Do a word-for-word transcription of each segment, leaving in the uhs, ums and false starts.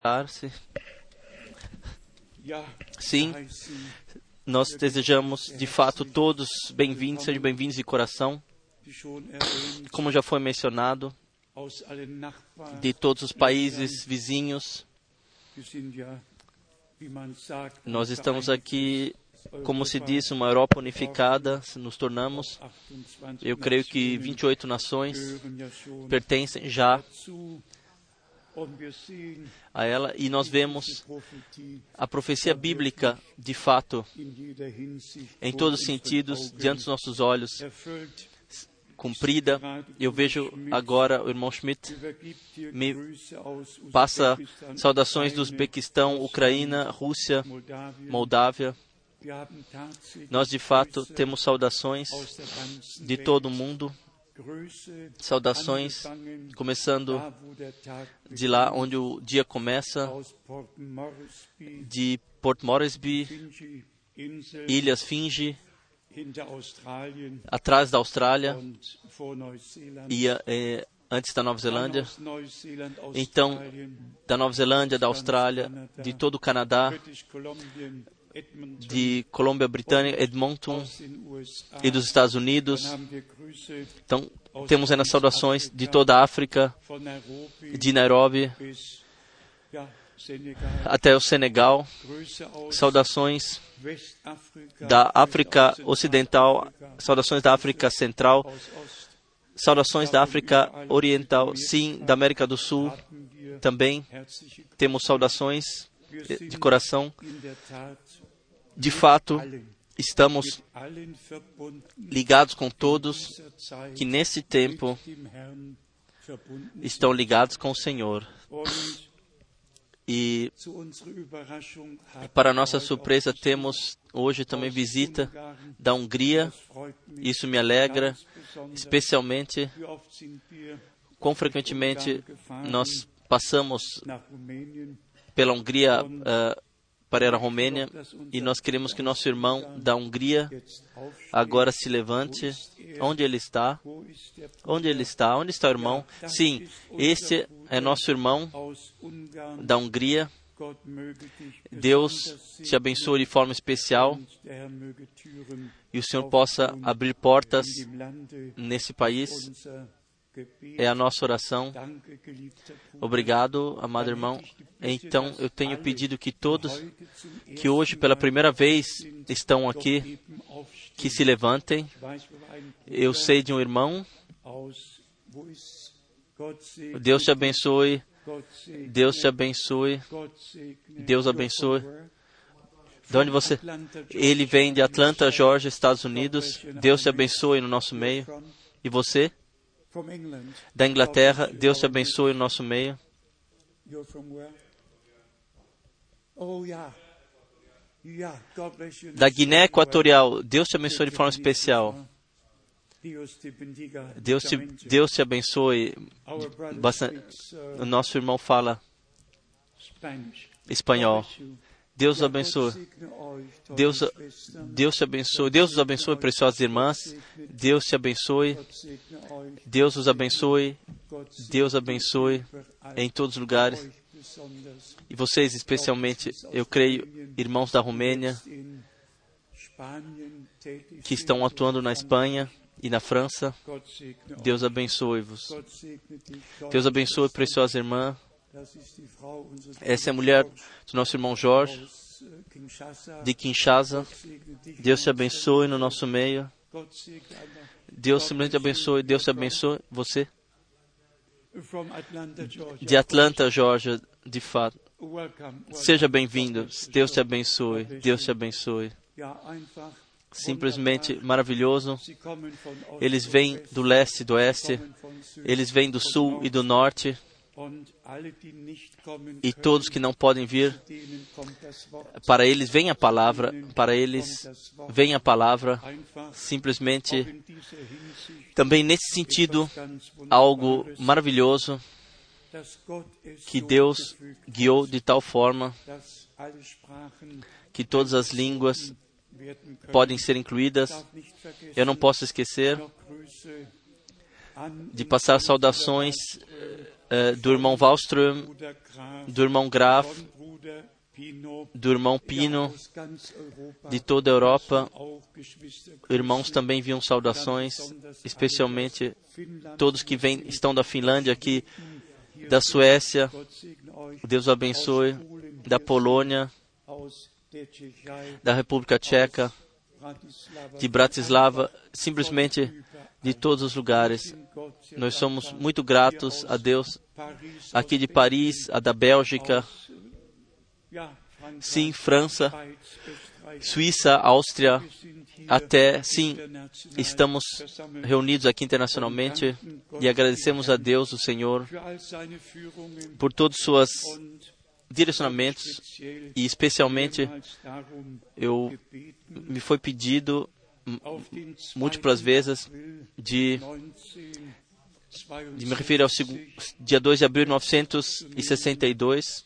Sim, nós desejamos de fato todos bem-vindos, sejam bem-vindos de coração. Como já foi mencionado, de todos os países vizinhos, nós estamos aqui, como se diz, uma Europa unificada, nos tornamos. Eu creio que vinte e oito nações pertencem já a ela, e nós vemos a profecia bíblica, de fato, em todos os sentidos, diante dos nossos olhos, cumprida. Eu vejo agora o irmão Schmidt me passa saudações do Uzbequistão, Ucrânia, Rússia, Moldávia. Nós, de fato, temos saudações de todo o mundo. Saudações, começando de lá onde o dia começa, de Port Moresby, Ilhas Fiji, atrás da Austrália e é, antes da Nova Zelândia. Então, da Nova Zelândia, da Austrália, de todo o Canadá, de Colômbia Britânica, Edmonton e dos Estados Unidos. Então, temos ainda saudações de toda a África, de Nairobi até o Senegal. Saudações da África Ocidental, saudações da África Central, saudações da África Oriental, sim, da América do Sul também. Temos saudações de coração. De fato, estamos ligados com todos que nesse tempo estão ligados com o Senhor. E, para nossa surpresa, temos hoje também visita da Hungria. Isso me alegra, especialmente. Quão frequentemente nós passamos pela Hungria uh, para a Romênia, e nós queremos que nosso irmão da Hungria agora se levante. Onde ele está? Onde ele está? Onde está o irmão? Sim, este é nosso irmão da Hungria. Deus te abençoe de forma especial e o Senhor possa abrir portas nesse país. É a nossa oração. Obrigado, amado irmão. Então, eu tenho pedido que todos que hoje pela primeira vez estão aqui, que se levantem. Eu sei de um irmão. Deus te abençoe. Deus te abençoe. Deus abençoe. De onde você? Ele vem de Atlanta, Georgia, Estados Unidos. Deus te abençoe no nosso meio. E você? Da Inglaterra, Deus te abençoe no nosso meio. Da Guiné Equatorial, Deus te abençoe de forma especial. Deus te, Deus te abençoe. Bastante. O nosso irmão fala espanhol. Deus os abençoe. Deus, Deus te abençoe. Deus os abençoe, preciosas irmãs. Deus te abençoe. Deus os abençoe. Deus abençoe em todos os lugares. E vocês, especialmente, eu creio, irmãos da Romênia, que estão atuando na Espanha e na França. Deus abençoe-vos. Deus abençoe, preciosa irmã. Essa é a mulher do nosso irmão Jorge, de Kinshasa. Deus te abençoe no nosso meio. Deus simplesmente abençoe. Deus te abençoe. Você? De Atlanta, Georgia, de fato. Seja bem-vindo. Deus te abençoe. Deus te abençoe. Simplesmente maravilhoso. Eles vêm do leste e do oeste. Eles vêm do sul e do norte. E todos que não podem vir, para eles vem a palavra, para eles vem a palavra, simplesmente, também nesse sentido, algo maravilhoso, que Deus guiou de tal forma que todas as línguas podem ser incluídas. Eu não posso esquecer de passar saudações uh, do irmão Wallström, do irmão Graf, do irmão Pino, de toda a Europa. Irmãos também enviam saudações, especialmente todos que vêm, estão da Finlândia aqui, da Suécia. Deus abençoe, da Polônia, da República Tcheca, de Bratislava, simplesmente de todos os lugares. Nós somos muito gratos a Deus, aqui de Paris, a da Bélgica, sim, França, Suíça, Áustria, até, sim, estamos reunidos aqui internacionalmente e agradecemos a Deus, o Senhor, por todos os seus direcionamentos e, especialmente, eu, me foi pedido múltiplas vezes de, de me referir ao dia dois de abril de mil novecentos e sessenta e dois.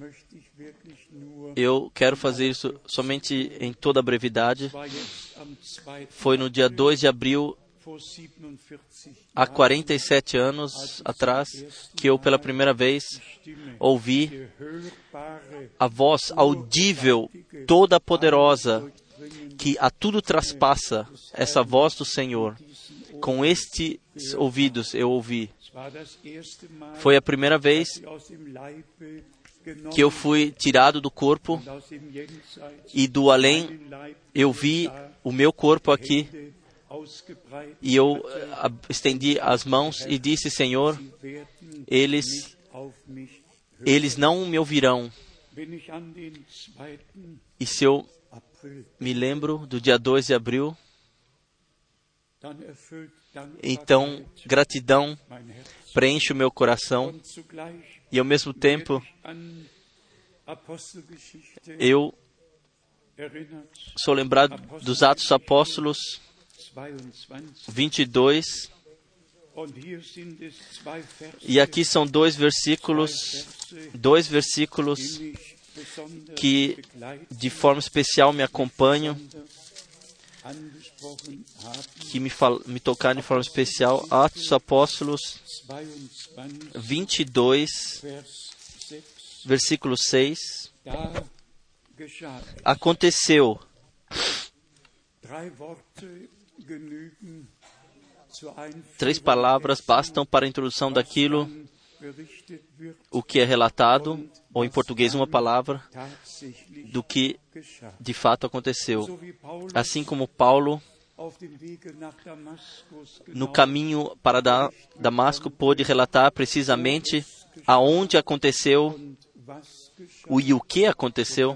Eu quero fazer isso somente em toda a brevidade. Foi no dia dois de abril, há quarenta e sete anos atrás, que eu pela primeira vez ouvi a voz audível, toda poderosa, que a tudo traspassa, essa voz do Senhor. Com estes ouvidos eu ouvi. Foi a primeira vez que eu fui tirado do corpo e do além eu vi o meu corpo aqui e eu estendi as mãos e disse: Senhor, eles, eles não me ouvirão. E se eu me lembro do dia dois de abril, então gratidão preenche o meu coração e ao mesmo tempo eu sou lembrado dos Atos dos Apóstolos vinte e dois, e aqui são dois versículos, dois versículos que de forma especial me acompanham, que me, fal, me tocaram de forma especial. Atos dos Apóstolos vinte e dois, versículo seis. Aconteceu. Três palavras bastam para a introdução daquilo o que é relatado, ou em português uma palavra, do que de fato aconteceu. Assim como Paulo, no caminho para Damasco, pôde relatar precisamente aonde aconteceu o e o que aconteceu.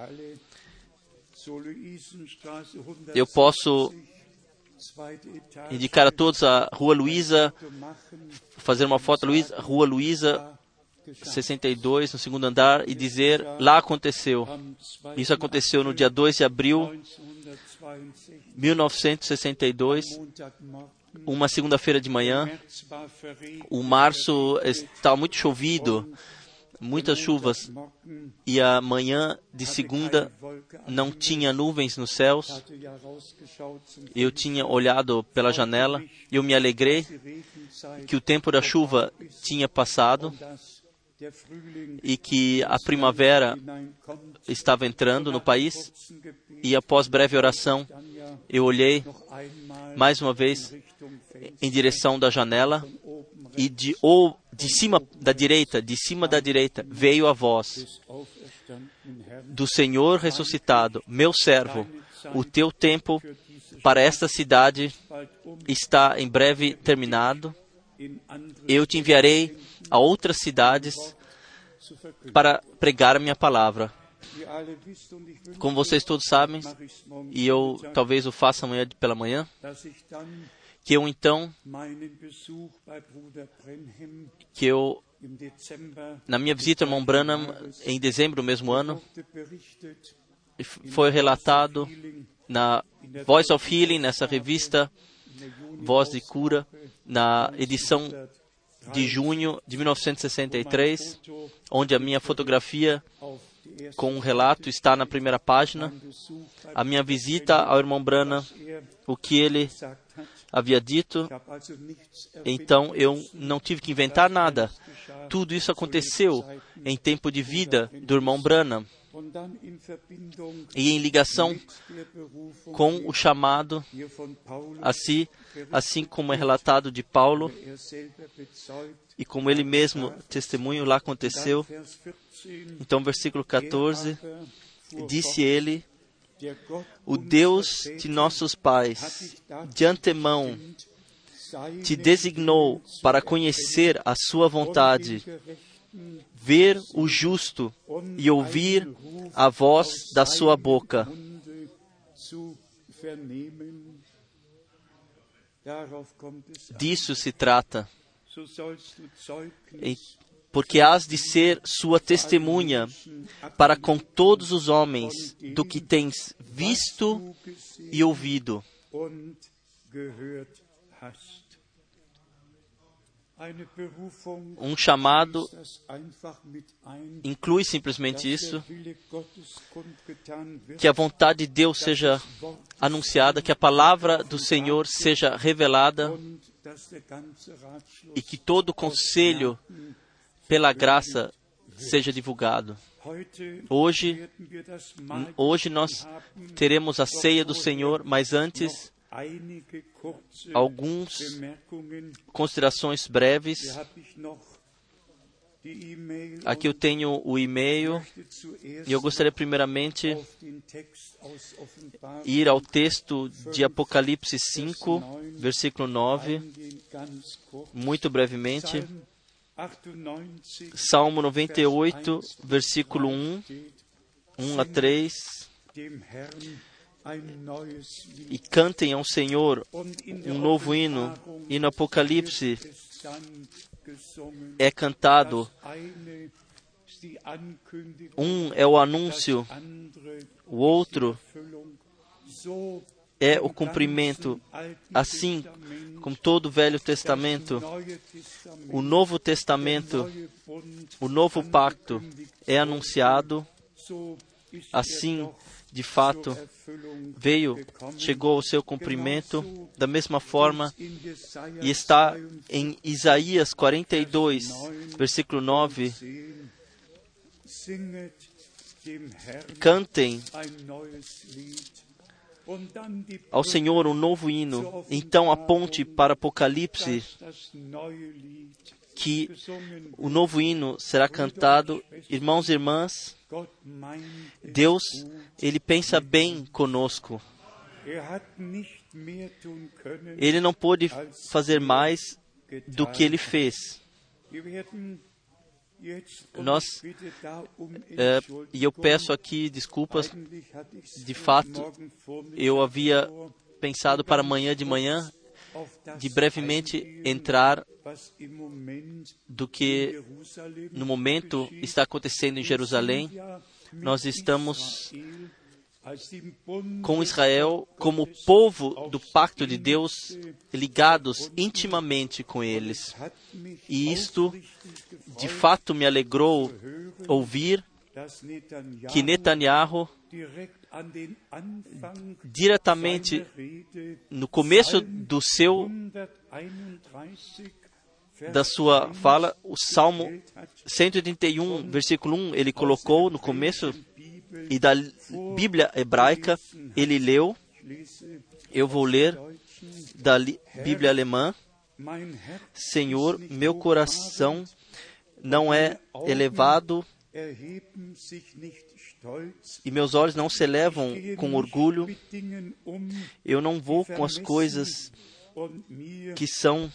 Eu posso indicar a todos a Rua Luísa, fazer uma foto Luísa, Rua Luísa, sessenta e dois, no segundo andar, e dizer: lá aconteceu. Isso aconteceu no dia dois de abril de mil novecentos e sessenta e dois, uma segunda-feira de manhã. O março estava muito chovido, muitas chuvas, e a manhã de segunda não tinha nuvens nos céus. Eu tinha olhado pela janela e eu me alegrei que o tempo da chuva tinha passado e que a primavera estava entrando no país. E após breve oração, eu olhei mais uma vez em direção da janela e de, ou, de cima da direita, de cima da direita, veio a voz do Senhor ressuscitado: meu servo, o teu tempo para esta cidade está em breve terminado. Eu te enviarei a outras cidades para pregar a minha palavra. Como vocês todos sabem, e eu talvez o faça amanhã pela manhã, que eu então, que eu, na minha visita ao irmão Branham, em dezembro do mesmo ano, foi relatado na Voice of Healing, nessa revista Voz de Cura, na edição de junho de mil novecentos e sessenta e três, onde a minha fotografia com um relato está na primeira página. A minha visita ao irmão Branham, o que ele havia dito. Então eu não tive que inventar nada. Tudo isso aconteceu em tempo de vida do irmão Branham. E em ligação com o chamado, assim, assim como é relatado de Paulo, e como ele mesmo testemunho lá aconteceu. Então, versículo quatorze, disse ele: o Deus de nossos pais, de antemão, te designou para conhecer a sua vontade, ver o justo e ouvir a voz da sua boca. Disso se trata. E, porque hás de ser sua testemunha para com todos os homens do que tens visto e ouvido. Um chamado inclui simplesmente isso, que a vontade de Deus seja anunciada, que a palavra do Senhor seja revelada e que todo o conselho, pela graça, seja divulgado. Hoje, hoje nós teremos a ceia do Senhor, mas antes, algumas considerações breves. Aqui eu tenho o e-mail e eu gostaria primeiramente ir ao texto de Apocalipse cinco, versículo nove, muito brevemente. Salmo noventa e oito, versículo um, um a três. E cantem ao Senhor um novo hino. E no Apocalipse é cantado. Um é o anúncio, o outro é o cumprimento. Assim como todo o Velho Testamento, o Novo Testamento, o Novo Pacto é anunciado. Assim, de fato, veio, chegou ao seu cumprimento, da mesma forma, e está em Isaías quarenta e dois, versículo nove. Cantem ao Senhor um novo hino. Então aponte para Apocalipse, que o novo hino será cantado. Irmãos e irmãs, Deus, Ele pensa bem conosco. Ele não pôde fazer mais do que Ele fez. Nós, é, e eu peço aqui desculpas, de fato, eu havia pensado para amanhã de manhã, de brevemente entrar do que no momento está acontecendo em Jerusalém. Nós estamos com Israel como povo do pacto de Deus, ligados intimamente com eles. E isto, de fato, me alegrou ouvir que Netanyahu, diretamente no começo do seu da sua fala, o Salmo cento e trinta e um, versículo um, ele colocou no começo, e da Bíblia hebraica ele leu. Eu vou ler da Bíblia alemã. Senhor, meu coração não é elevado e meus olhos não se elevam com orgulho. Eu não vou com as coisas que são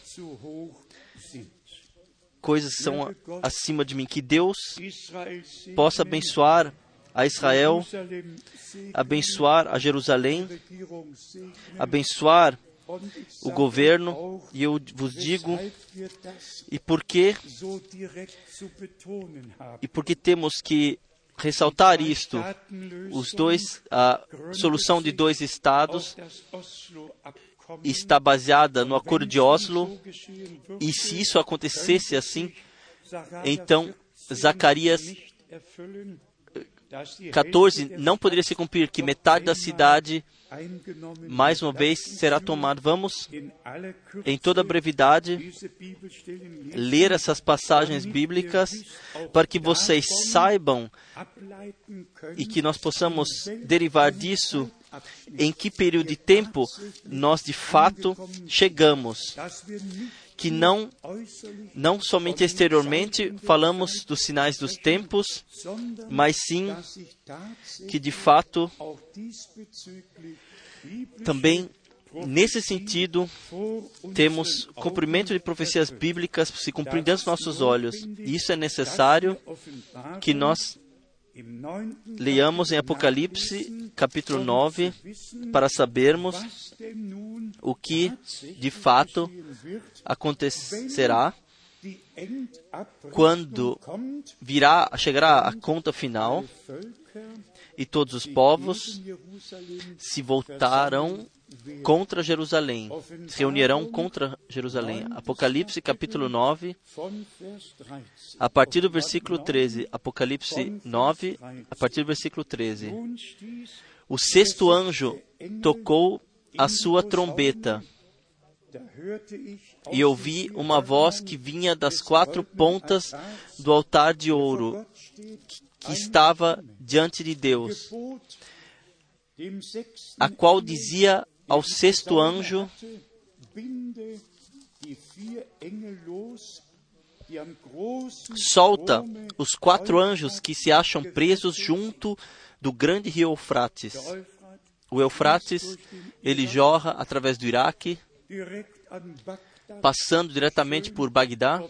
coisas que são acima de mim. Que Deus possa abençoar a Israel, abençoar a Jerusalém, abençoar o governo. E eu vos digo, e por que e porque temos que ressaltar isto, os dois, a solução de dois estados está baseada no Acordo de Oslo, e se isso acontecesse assim, então Zacarias quatorze não poderia se cumprir, que metade da cidade, mais uma vez, será tomada. Vamos, em toda a brevidade, ler essas passagens bíblicas para que vocês saibam e que nós possamos derivar disso em que período de tempo nós, de fato, chegamos. Que não, não somente exteriormente falamos dos sinais dos tempos, mas sim que, de fato, também, nesse sentido, temos cumprimento de profecias bíblicas se cumprindo diante dos nossos olhos. E isso é necessário que nós leiamos em Apocalipse, capítulo nove, para sabermos o que, de fato, acontecerá quando virá, chegará a conta final e todos os povos se voltarão contra Jerusalém, se reunirão contra Jerusalém. Apocalipse capítulo nove, a partir do versículo treze. Apocalipse nove, a partir do versículo treze. O sexto anjo tocou a sua trombeta, e ouvi uma voz que vinha das quatro pontas do altar de ouro, que estava diante de Deus, a qual dizia ao sexto anjo: solta os quatro anjos que se acham presos junto do grande rio Eufrates. O Eufrates, ele jorra através do Iraque, passando diretamente por Bagdá,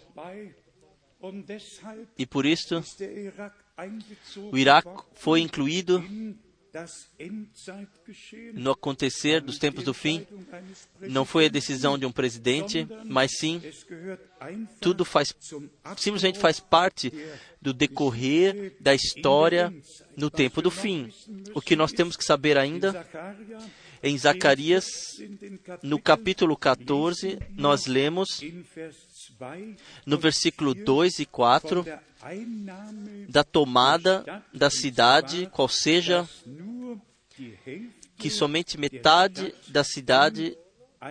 e por isso o Iraque foi incluído no acontecer dos tempos do fim. Não foi a decisão de um presidente, mas sim, tudo faz, simplesmente faz parte do decorrer da história no tempo do fim. O que nós temos que saber ainda, em Zacarias, no capítulo quatorze, nós lemos, no versículo dois e quatro, da tomada da cidade, qual seja que somente metade da cidade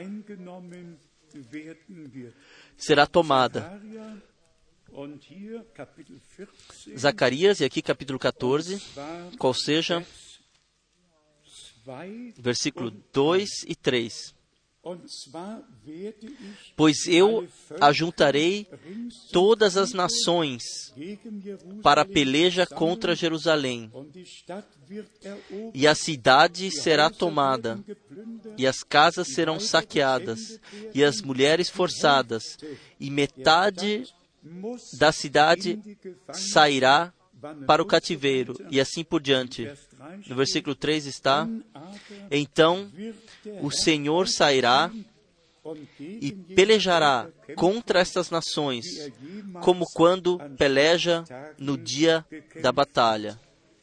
será tomada. Zacarias, e aqui capítulo quatorze, qual seja, versículo dois e três. Pois eu ajuntarei todas as nações para a peleja contra Jerusalém, e a cidade será tomada, e as casas serão saqueadas, e as mulheres forçadas, e metade da cidade sairá para o cativeiro, e assim por diante. No versículo três está: então o Senhor sairá e pelejará contra estas nações, como quando peleja no dia da batalha.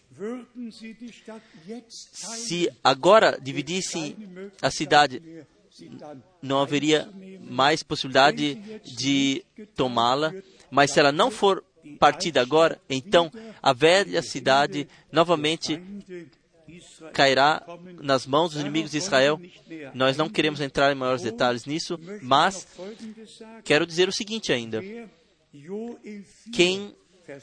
Se agora dividisse a cidade, não haveria mais possibilidade de tomá-la, mas se ela não for partida agora, então a velha cidade novamente cairá nas mãos dos inimigos de Israel. Nós não queremos entrar em maiores detalhes nisso, mas quero dizer o seguinte ainda. Quem,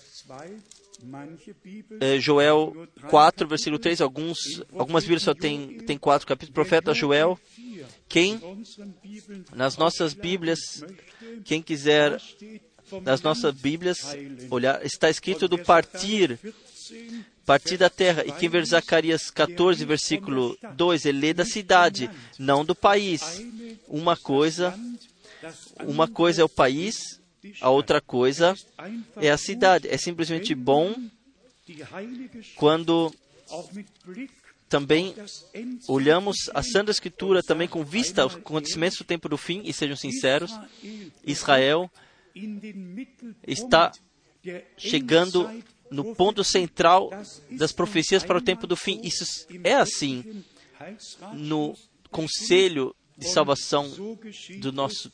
eh, Joel quatro, versículo três, alguns, algumas Bíblias só tem, tem quatro capítulos, profeta Joel, quem, nas nossas Bíblias, quem quiser, nas nossas Bíblias, olhar, está escrito do partir, partir da terra. E quem ver Zacarias quatorze, versículo dois, ele lê da cidade, não do país. Uma coisa, uma coisa é o país, a outra coisa é a cidade. É simplesmente bom quando também olhamos a Santa Escritura também com vista aos acontecimentos do tempo do fim, e sejam sinceros, Israel está chegando no ponto central das profecias para o tempo do fim. Isso é assim no conselho de salvação do nosso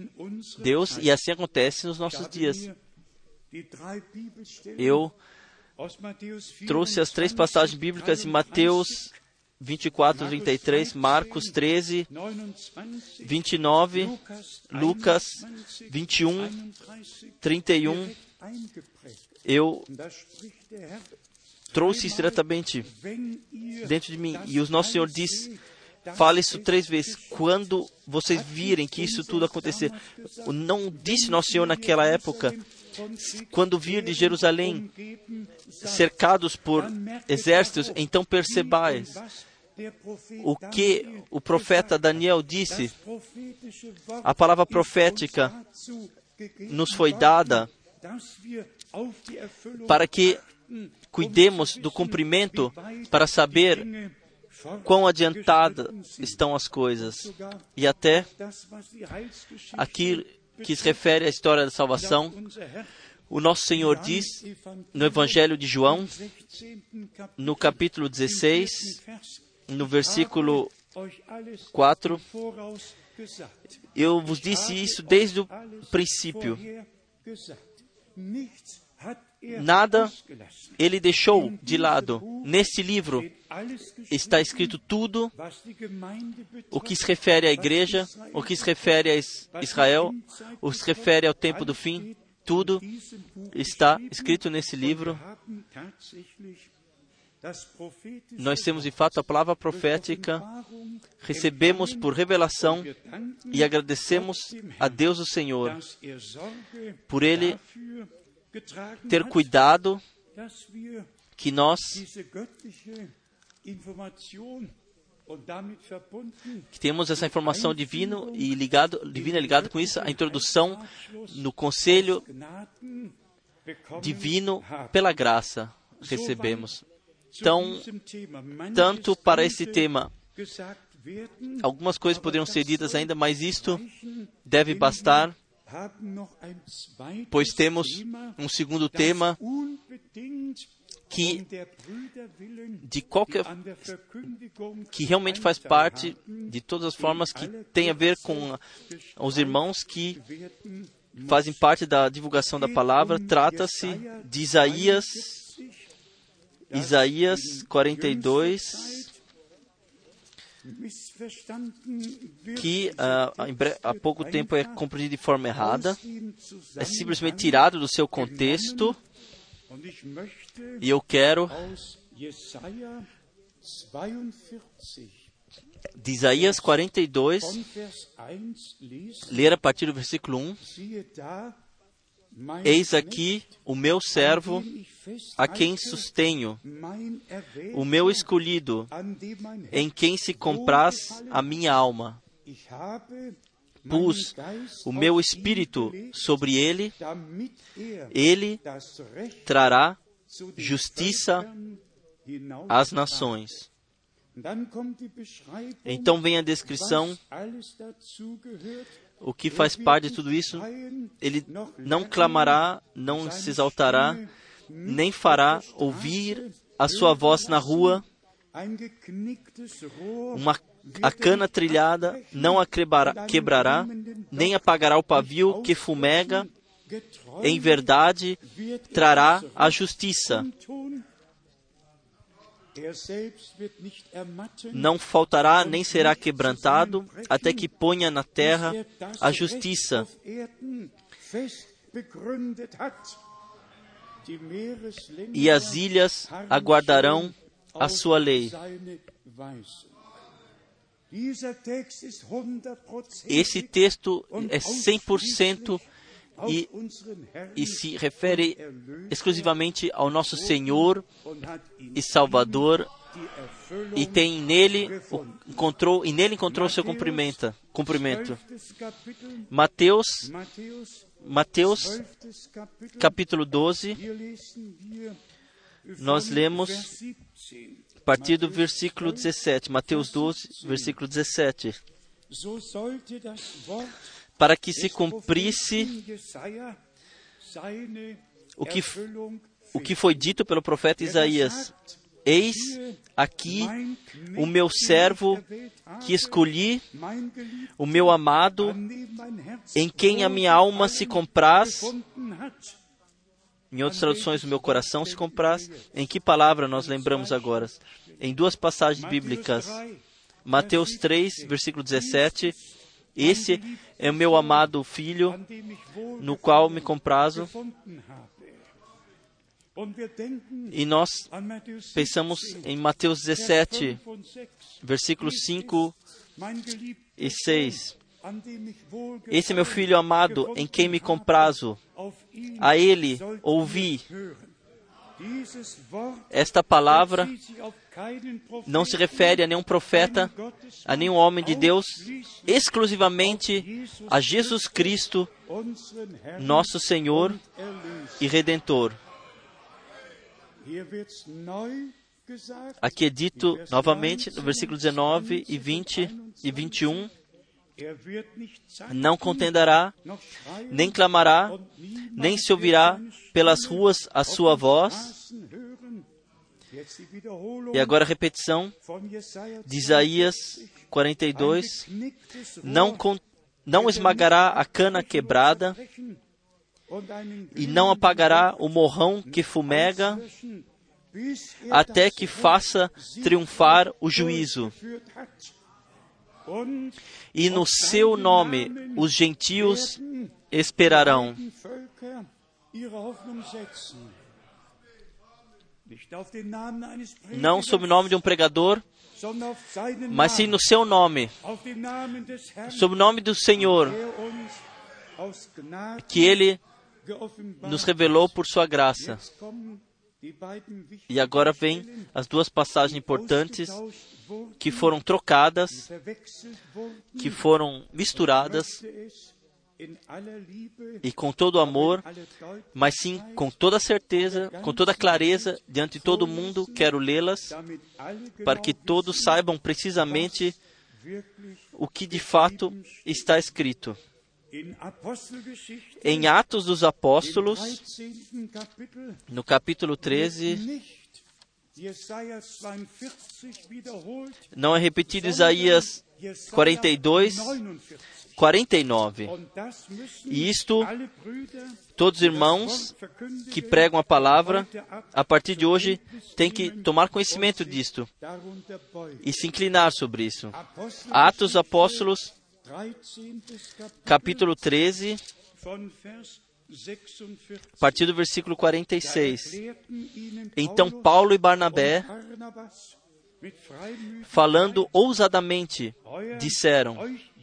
Deus, e assim acontece nos nossos dias. Eu trouxe as três passagens bíblicas em Mateus vinte e quatro, trinta e três, Marcos treze, vinte e nove, Lucas vinte e um, trinta e um. Eu trouxe isso diretamente dentro de mim. E o nosso Senhor diz, fala isso três vezes. Quando vocês virem que isso tudo acontecer, não disse nosso Senhor naquela época, quando vir de Jerusalém, cercados por exércitos, então percebais o que o profeta Daniel disse. A palavra profética nos foi dada para que cuidemos do cumprimento, para saber quão adiantadas estão as coisas. E até aquilo que se refere à história da salvação, o nosso Senhor diz no Evangelho de João, no capítulo dezesseis, no versículo quatro, eu vos disse isso desde o princípio. Nada ele deixou de lado. Nesse livro está escrito tudo o que se refere à igreja, o que se refere a Israel, o que se refere ao tempo do fim. Tudo está escrito nesse livro. Nós temos de fato a palavra profética, recebemos por revelação e agradecemos a Deus o Senhor por Ele ter cuidado que nós que temos essa informação divina e ligado, divina ligada com isso, a introdução no conselho divino pela graça recebemos. Então, tanto para esse tema, algumas coisas poderiam ser ditas ainda, mas isto deve bastar, pois temos um segundo tema que, de qualquer, que realmente faz parte de todas as formas que tem a ver com os irmãos que fazem parte da divulgação da palavra. Trata-se de Isaías, Isaías quarenta e dois, que uh, há pouco tempo é compreendido de forma errada, é simplesmente tirado do seu contexto, e eu quero, de Isaías quarenta e dois, ler a partir do versículo um, eis aqui o meu servo, a quem sustenho, o meu escolhido, em quem se compraz a minha alma. Pus o meu espírito sobre ele, ele trará justiça às nações. Então vem a descrição, o que faz parte de tudo isso. Ele não clamará, não se exaltará, nem fará ouvir a sua voz na rua. Uma, a cana trilhada não a quebrará, quebrará, nem apagará o pavio que fumega. Em verdade, trará a justiça. Não faltará, nem será quebrantado, até que ponha na terra a justiça. E as ilhas aguardarão a sua lei. Esse texto é cem por cento e, e se refere exclusivamente ao nosso Senhor e Salvador, e tem nele encontrou e nele encontrou seu cumprimento. Cumprimento. Mateus, Mateus, capítulo doze. Nós lemos a partir do versículo dezessete. Mateus doze, versículo dezessete. Para que se cumprisse o que, o que foi dito pelo profeta Isaías. Eis aqui o meu servo que escolhi, o meu amado, em quem a minha alma se compraz. Em outras traduções, o meu coração se compraz. Em que palavra nós lembramos agora? Em duas passagens bíblicas. Mateus três, versículo dezessete. Esse é o meu amado filho, no qual me comprazo. E nós pensamos em Mateus dezessete, versículos cinco e seis. Esse é meu filho amado, em quem me comprazo. A ele ouvi. Esta palavra não se refere a nenhum profeta, a nenhum homem de Deus, exclusivamente a Jesus Cristo, nosso Senhor e Redentor. Aqui é dito novamente no versículo dezenove e vinte e vinte e um, não contenderá, nem clamará, nem se ouvirá pelas ruas a sua voz. E agora a repetição de Isaías quarenta e dois, não, con- não esmagará a cana quebrada, e não apagará o morrão que fumega, até que faça triunfar o juízo. E no seu nome os gentios esperarão. Não sob o nome de um pregador, mas sim no seu nome, sob o nome do Senhor, que Ele nos revelou por sua graça. E agora vem as duas passagens importantes que foram trocadas, que foram misturadas, e com todo amor, mas sim com toda certeza, com toda clareza, diante de todo mundo, quero lê-las, para que todos saibam precisamente o que de fato está escrito. Em Atos dos Apóstolos, no capítulo treze, não é repetido Isaías quarenta e dois, quarenta e nove. E isto, todos os irmãos que pregam a palavra, a partir de hoje, têm que tomar conhecimento disto e se inclinar sobre isso. Atos dos Apóstolos, capítulo treze, a partir do versículo quarenta e seis. Então Paulo e Barnabé, falando ousadamente, disseram: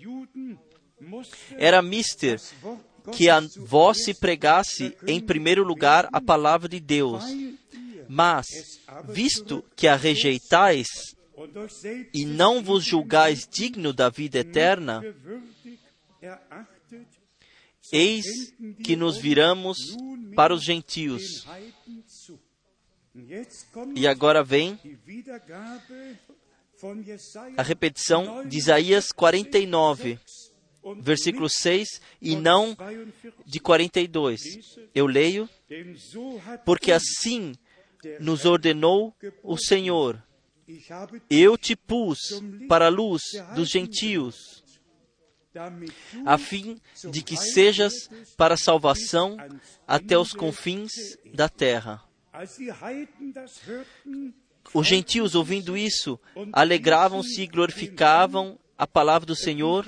era mister que a vós se pregasse em primeiro lugar a palavra de Deus, mas, visto que a rejeitais e não vos julgais digno da vida eterna, eis que nos viramos para os gentios. E agora vem a repetição de Isaías quarenta e nove, versículo seis, e não de quarenta e dois. Eu leio: porque assim nos ordenou o Senhor, eu te pus para a luz dos gentios, a fim de que sejas para a salvação até os confins da terra. Os gentios, ouvindo isso, alegravam-se e glorificavam a palavra do Senhor,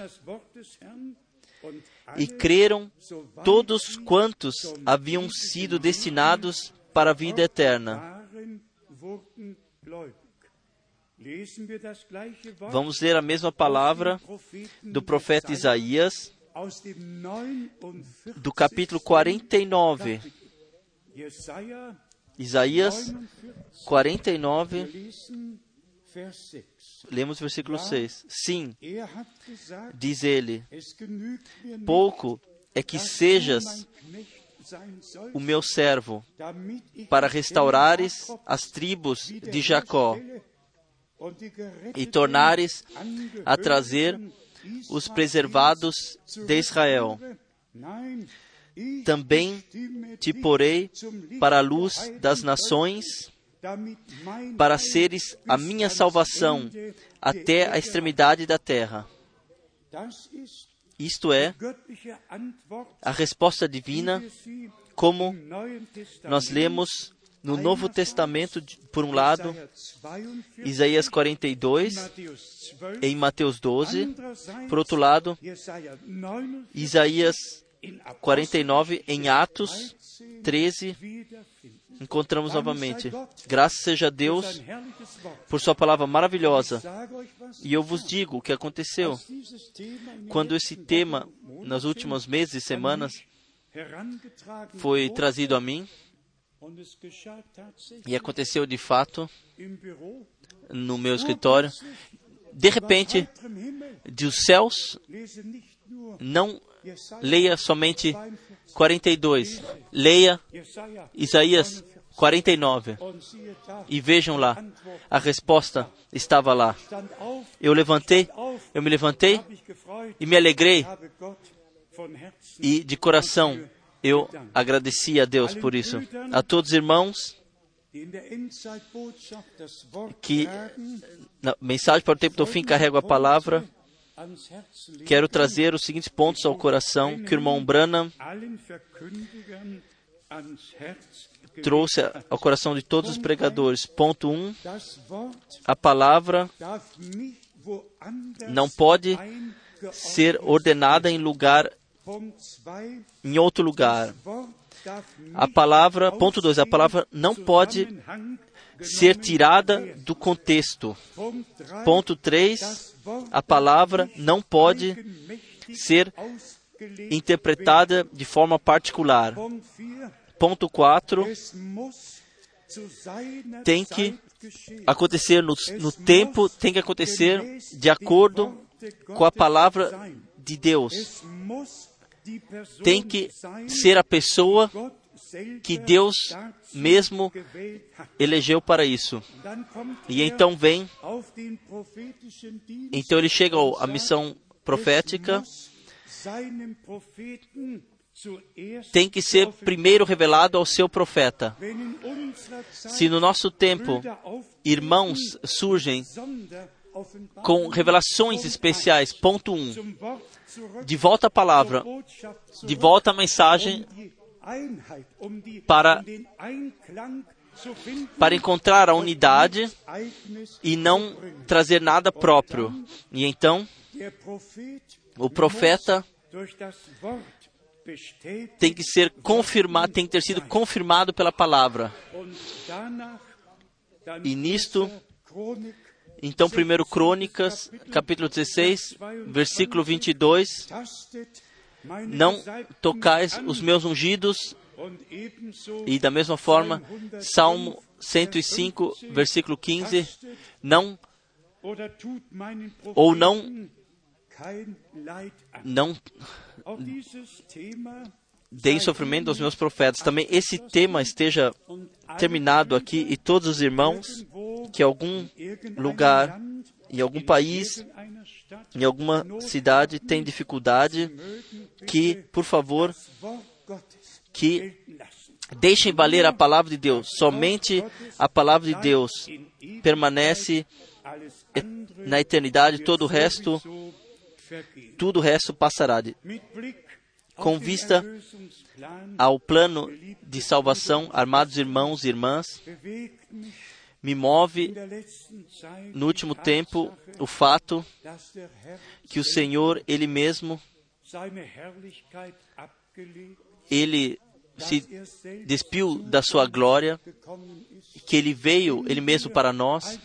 e creram todos quantos haviam sido destinados para a vida eterna. Vamos ler a mesma palavra do profeta Isaías, do capítulo quarenta e nove. Isaías quarenta e nove, lemos o versículo seis. Sim, diz ele, pouco é que sejas o meu servo, para restaurares as tribos de Jacó, e tornares a trazer os preservados de Israel. Também te porei para a luz das nações, para seres a minha salvação até a extremidade da terra. Isto é a resposta divina, como nós lemos no Novo Testamento, por um lado, Isaías quarenta e dois, em Mateus doze, por outro lado, Isaías quarenta e nove, em Atos treze, encontramos novamente. Graças seja a Deus por sua palavra maravilhosa. E eu vos digo o que aconteceu. Quando esse tema, nos últimos meses e semanas, foi trazido a mim, e aconteceu de fato no meu escritório, de repente, dos céus, não leia somente quarenta e dois, leia Isaías quarenta e nove. E vejam lá, a resposta estava lá. Eu levantei, eu me levantei e me alegrei. E de coração eu agradeci a Deus por isso. A todos os irmãos que na mensagem para o tempo do fim carregam a palavra, quero trazer os seguintes pontos ao coração que o irmão Branham trouxe ao coração de todos os pregadores. Ponto um, a palavra não pode ser ordenada em lugar, em outro lugar. A palavra, ponto dois, a palavra não pode ser tirada do contexto. Ponto três, a palavra não pode ser interpretada de forma particular. Ponto quatro, tem que acontecer no, no tempo, tem que acontecer de acordo com a palavra de Deus. Tem que ser a pessoa que Deus mesmo elegeu para isso. E então vem, então ele chega à missão profética, tem que ser primeiro revelado ao seu profeta. Se no nosso tempo irmãos surgem com revelações especiais, ponto um, de volta à palavra, de volta à mensagem, para, para encontrar a unidade e não trazer nada próprio. E então, o profeta tem que ser confirmado, tem que ter sido confirmado pela palavra. E nisto, então, primeiro Crônicas, capítulo dezesseis, versículo vinte e dois, não tocais os meus ungidos, e da mesma forma, Salmo cento e cinco, versículo quinze, não, ou não, não deem sofrimento aos meus profetas. Também esse tema esteja terminado aqui, e todos os irmãos que em algum lugar, em algum país, em alguma cidade tem dificuldade, que, por favor, que deixem valer a palavra de Deus. Somente a palavra de Deus permanece na eternidade, todo o resto, tudo o resto passará. Com vista ao plano de salvação, amados irmãos e irmãs, me move no último tempo o fato que o Senhor, Ele mesmo, Ele se despiu da sua glória, que Ele veio, Ele mesmo para nós.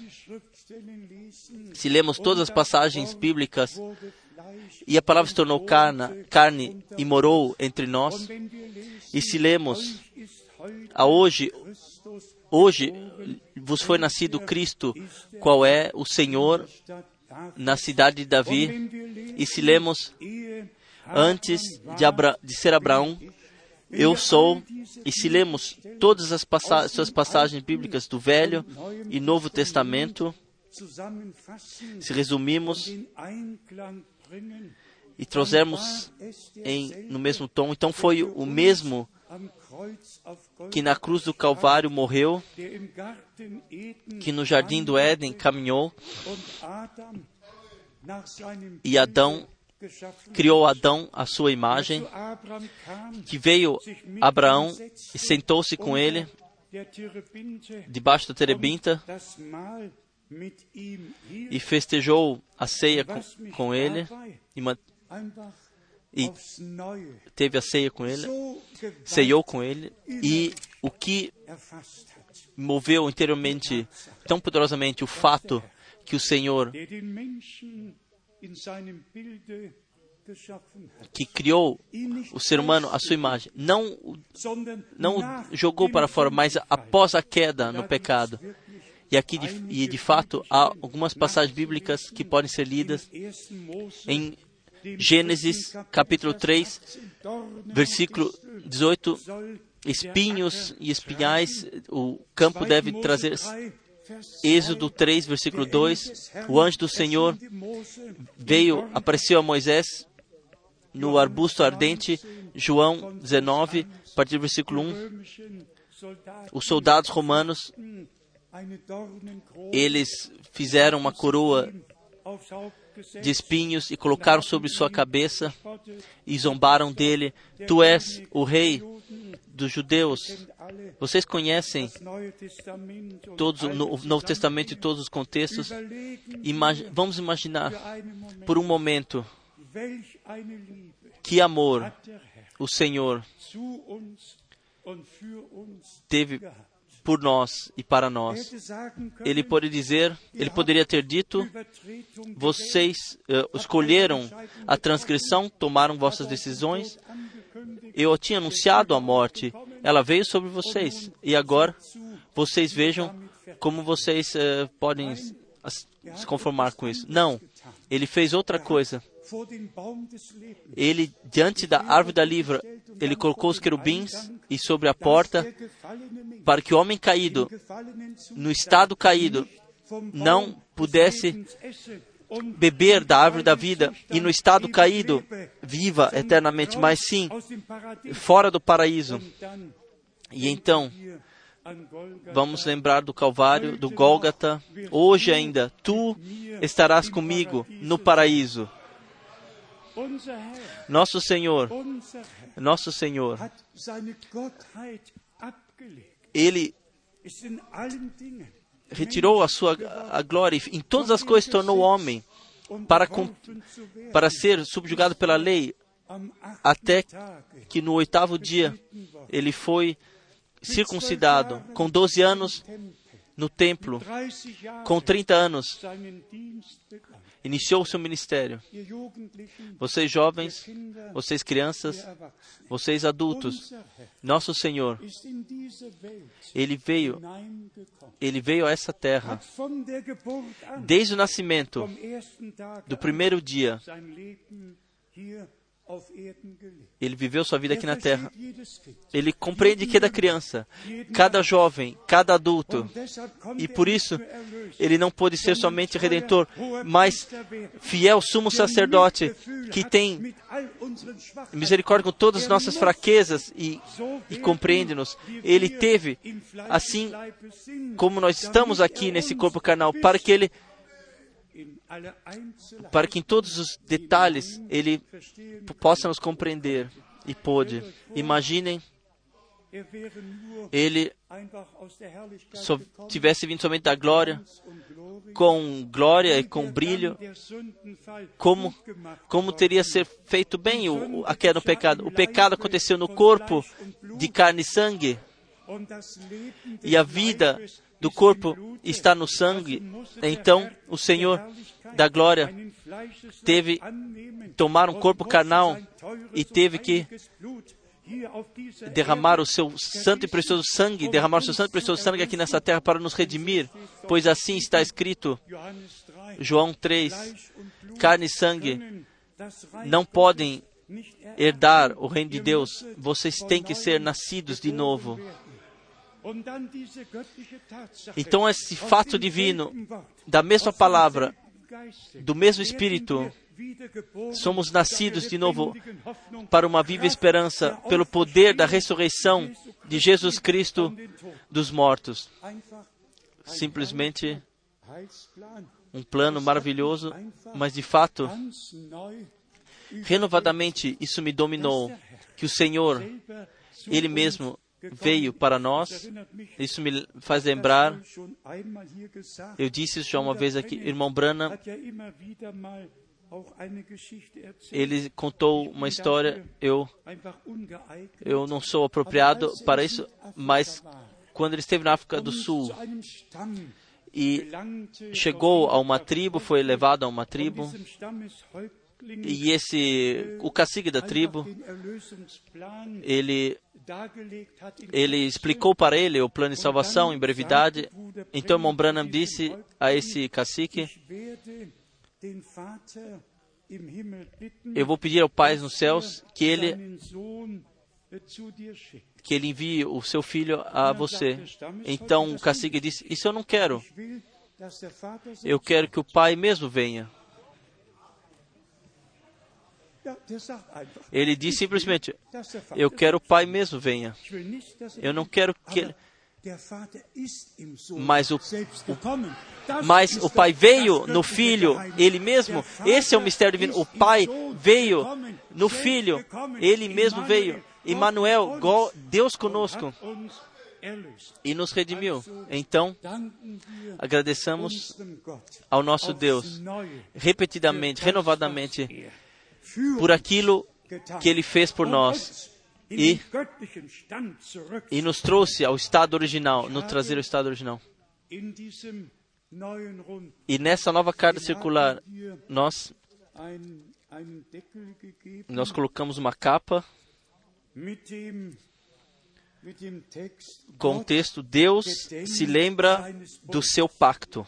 Se lemos todas as passagens bíblicas, e a palavra se tornou carne, carne e morou entre nós, e se lemos, a hoje, hoje vos foi nascido Cristo, qual é o Senhor, na cidade de Davi, e se lemos, antes de, Abra, de ser Abraão, eu sou, e se lemos todas as passa- suas passagens bíblicas do Velho e Novo Testamento, se resumimos e trouxermos em, no mesmo tom, então foi o mesmo que na cruz do Calvário morreu, que no jardim do Éden caminhou, e Adão criou Adão à sua imagem, que veio Abraão e sentou-se com ele debaixo da terebinta e festejou a ceia com, com ele e, e teve a ceia com ele, ceiou com ele, e o que moveu interiormente tão poderosamente o fato que o Senhor, que criou o ser humano à sua imagem, não, não o jogou para fora, mas após a queda no pecado. E aqui, de, e de fato, há algumas passagens bíblicas que podem ser lidas em Gênesis, capítulo três, versículo dezoito. Espinhos e espinhais, o campo deve trazer. Êxodo três, versículo dois. O anjo do Senhor veio, apareceu a Moisés no arbusto ardente. João dezenove, a partir do versículo um. Os soldados romanos, eles fizeram uma coroa de espinhos e colocaram sobre sua cabeça e zombaram dele. Tu és o rei dos judeus. Vocês conhecem todos, o Novo Testamento e todos os contextos. Imag- vamos imaginar por um momento que amor o Senhor teve por nós e para nós. Ele pode dizer, ele poderia ter dito: vocês uh, escolheram a transgressão, tomaram vossas decisões. Eu tinha anunciado a morte, ela veio sobre vocês. E agora, vocês vejam como vocês uh, podem se conformar com isso. Não, ele fez outra coisa. Ele, diante da árvore da livra, ele colocou os querubins e sobre a porta, para que o homem caído, no estado caído, não pudesse beber da árvore da vida, e no estado caído, viva eternamente, mas sim, fora do paraíso. E então, vamos lembrar do Calvário, do Gólgata. Hoje ainda, tu estarás comigo no paraíso. Nosso Senhor, nosso Senhor, Ele retirou a sua a glória e em todas as coisas tornou homem para, para ser subjugado pela lei, até que no oitavo dia ele foi circuncidado, com doze anos no templo, com trinta anos, iniciou o seu ministério. Vocês jovens, vocês crianças, vocês adultos, nosso Senhor, Ele veio, Ele veio a essa terra, desde o nascimento, do primeiro dia, Ele viveu sua vida aqui na terra. Ele compreende cada criança, cada jovem, cada adulto. E por isso, Ele não pôde ser somente Redentor, mas fiel sumo sacerdote, que tem misericórdia com todas as nossas fraquezas e, e compreende-nos. Ele teve, assim como nós estamos aqui nesse corpo carnal, para que Ele para que em todos os detalhes Ele possa nos compreender. E pôde. Imaginem, Ele só tivesse vindo somente da glória, com glória e com brilho, como, como teria ser feito bem o, a queda do pecado. O pecado aconteceu no corpo de carne e sangue, e a vida do corpo está no sangue. Então, o Senhor da glória teve que tomar um corpo carnal e teve que derramar o seu santo e precioso sangue, derramar o seu santo e precioso sangue aqui nessa terra para nos redimir, pois assim está escrito, João três, carne e sangue não podem herdar o reino de Deus, vocês têm que ser nascidos de novo. Então esse fato divino, da mesma palavra, do mesmo Espírito, somos nascidos de novo para uma viva esperança, pelo poder da ressurreição de Jesus Cristo dos mortos. Simplesmente um plano maravilhoso, mas de fato renovadamente isso me dominou, que o Senhor, Ele mesmo veio para nós. Isso me faz lembrar, eu disse isso já uma vez aqui, irmão Branham, ele contou uma história, eu, eu não sou apropriado para isso, mas quando ele esteve na África do Sul e chegou a uma tribo, foi levado a uma tribo, e esse, o cacique da tribo, ele, ele explicou para ele o plano de salvação em brevidade. Então, o irmão Branham disse a esse cacique: eu vou pedir ao Pai nos céus que ele, que ele envie o seu filho a você. Então, o cacique disse: isso eu não quero. Eu quero que o Pai mesmo venha. Ele disse simplesmente: eu quero o Pai mesmo venha. Eu não quero que ele... Mas o, o, mas o Pai veio no Filho, Ele mesmo. Esse é o mistério divino. O Pai veio no Filho, Ele mesmo veio. Emmanuel, Deus conosco, e nos redimiu. Então, agradeçamos ao nosso Deus, repetidamente, renovadamente, por aquilo que Ele fez por nós e, e nos trouxe ao estado original, nos trazer ao estado original. E nessa nova carta circular, nós, nós colocamos uma capa com o texto: Deus se lembra do seu pacto.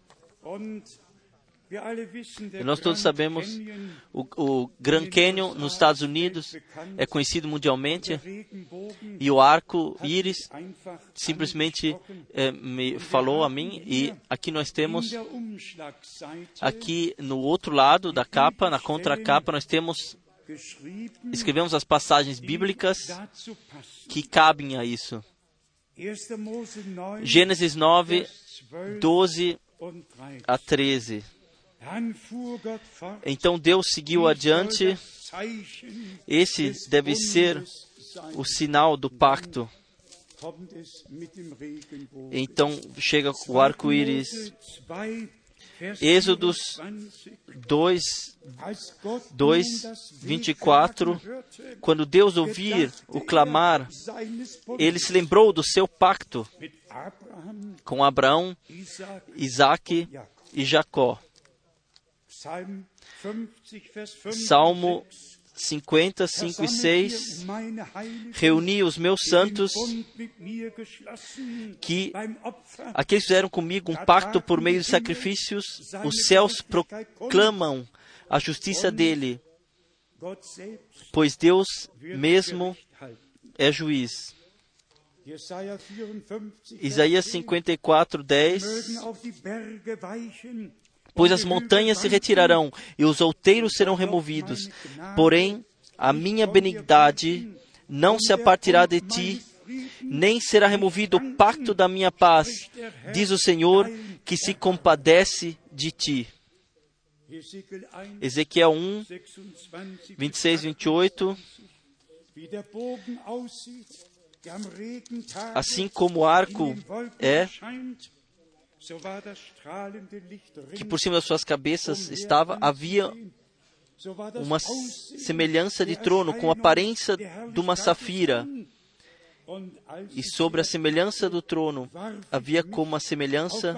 E nós todos sabemos, o, o Grand Canyon nos Estados Unidos é conhecido mundialmente, e o arco-íris simplesmente é, me falou a mim, e aqui nós temos, aqui no outro lado da capa, na contracapa, nós temos, escrevemos as passagens bíblicas que cabem a isso. Gênesis nove, doze a treze. Então Deus seguiu adiante. Esse deve ser o sinal do pacto. Então chega o arco-íris. Êxodos dois, dois, vinte e quatro. Quando Deus ouvir o clamar, Ele se lembrou do seu pacto com Abraão, Isaque e Jacó. Salmo cinquenta, cinco e seis. Reuni os meus santos, que aqueles fizeram comigo um pacto por meio de sacrifícios. Os céus proclamam a justiça dele, pois Deus mesmo é juiz. Isaías cinquenta e quatro, dez. Pois as montanhas se retirarão e os outeiros serão removidos. Porém, a minha benignidade não se apartará de ti, nem será removido o pacto da minha paz, diz o Senhor, que se compadece de ti. Ezequiel um, vinte e seis, vinte e oito. Assim como o arco é, que por cima das suas cabeças estava, havia uma semelhança de trono com a aparência de uma safira. E sobre a semelhança do trono havia como a semelhança,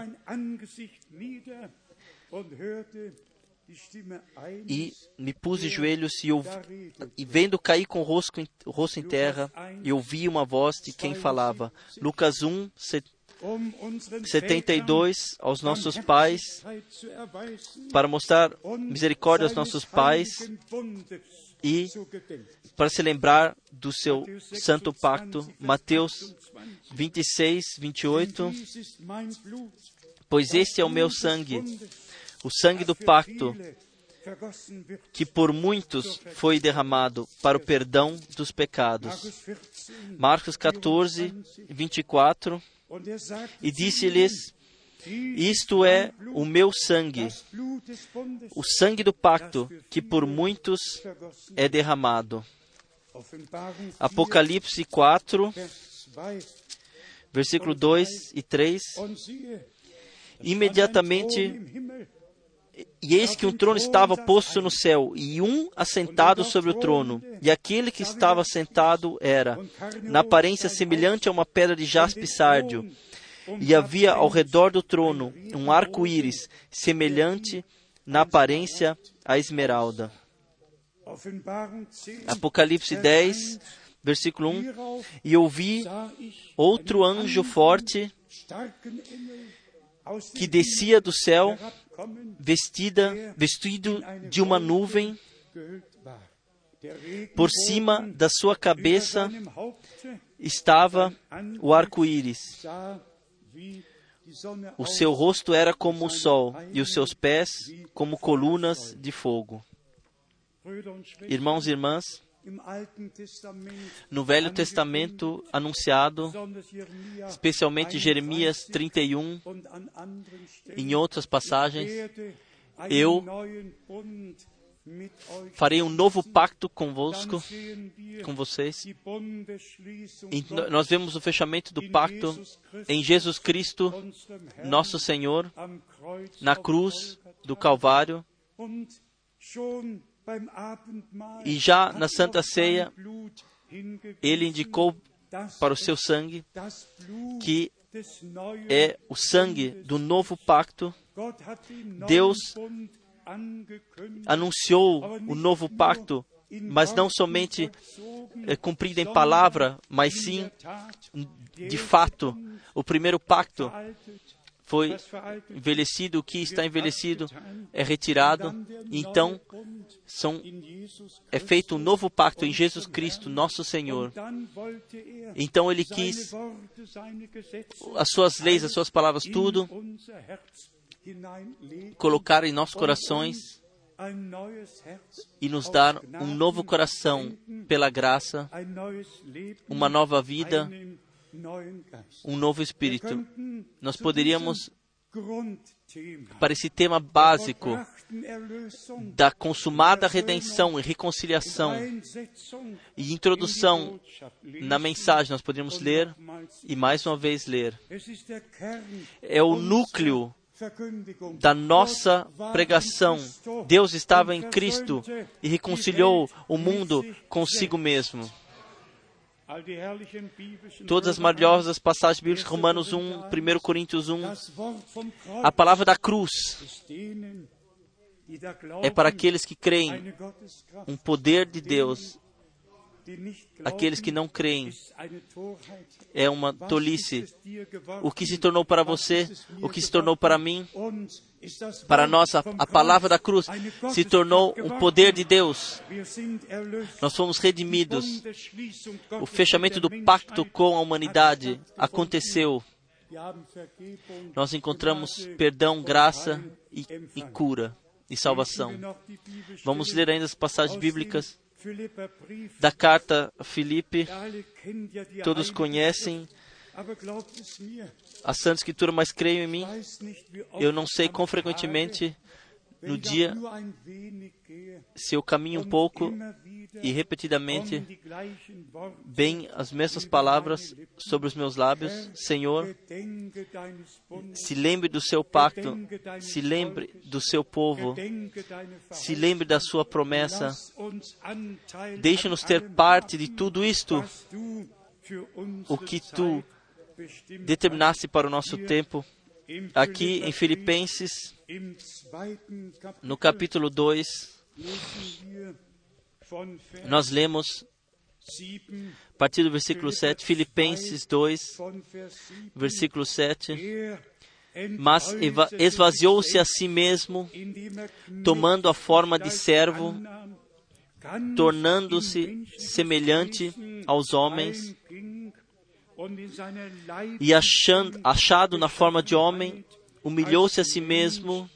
e me pus de joelhos e, ouvi, e vendo cair com o rosto, o rosto em terra, e ouvi uma voz de quem falava. Lucas um, setenta e dois, aos nossos pais, para mostrar misericórdia aos nossos pais e para se lembrar do seu santo pacto. Mateus vinte e seis, vinte e oito. Pois este é o meu sangue, o sangue do pacto, que por muitos foi derramado para o perdão dos pecados. Marcos catorze, vinte e quatro. E disse-lhes: Isto é o meu sangue, o sangue do pacto, que por muitos é derramado. Apocalipse quatro, versículo dois e três. Imediatamente, e eis que um trono estava posto no céu, e um assentado sobre o trono. E aquele que estava sentado era, na aparência, semelhante a uma pedra de jaspe e sárdio. E havia ao redor do trono um arco-íris, semelhante na aparência a esmeralda. Apocalipse dez, versículo um. E ouvi outro anjo forte que descia do céu, vestida, vestido de uma nuvem. Por cima da sua cabeça estava o arco-íris. O seu rosto era como o sol, e os seus pés como colunas de fogo. Irmãos e irmãs, no Velho Testamento anunciado, especialmente Jeremias trinta e um, em outras passagens, eu farei um novo pacto convosco, com vocês. E nós vemos o fechamento do pacto em Jesus Cristo, nosso Senhor, na cruz do Calvário. E já na Santa Ceia, Ele indicou para o seu sangue, que é o sangue do novo pacto. Deus anunciou o novo pacto, mas não somente é, cumprido em palavra, mas sim, de fato, o primeiro pacto foi envelhecido, o que está envelhecido é retirado. Então, são, é feito um novo pacto em Jesus Cristo, nosso Senhor. Então, Ele quis as suas leis, as suas palavras, tudo, colocar em nossos corações e nos dar um novo coração pela graça, uma nova vida, um novo espírito. Nós poderíamos, para esse tema básico da consumada redenção e reconciliação e introdução na mensagem, nós poderíamos ler e mais uma vez ler. É o núcleo da nossa pregação. Deus estava em Cristo e reconciliou o mundo consigo mesmo. Todas as maravilhosas passagens bíblicas, Romanos um, primeiro Coríntios um, a palavra da cruz é para aqueles que creem um poder de Deus. Aqueles que não creem é uma tolice. O que se tornou para você, o que se tornou para mim, para nós, a, a palavra da cruz se tornou um poder de Deus. Nós fomos redimidos. O fechamento do pacto com a humanidade aconteceu. Nós encontramos perdão, graça e, e cura e salvação. Vamos ler ainda as passagens bíblicas da carta a Filipe. Todos conhecem a Santa Escritura, mas creio em mim. Eu não sei quão frequentemente no dia, se eu caminho um pouco e repetidamente bem as mesmas palavras sobre os meus lábios. Senhor, se lembre do seu pacto, se lembre do seu povo, se lembre da sua promessa. Deixe-nos ter parte de tudo isto, o que tu determinaste para o nosso tempo. Aqui em Filipenses, no capítulo dois, nós lemos, a partir do versículo sete, Filipenses dois, versículo sete, mas esvaziou-se a si mesmo, tomando a forma de servo, tornando-se semelhante aos homens, e achando, achado na forma de homem, humilhou-se a si mesmo.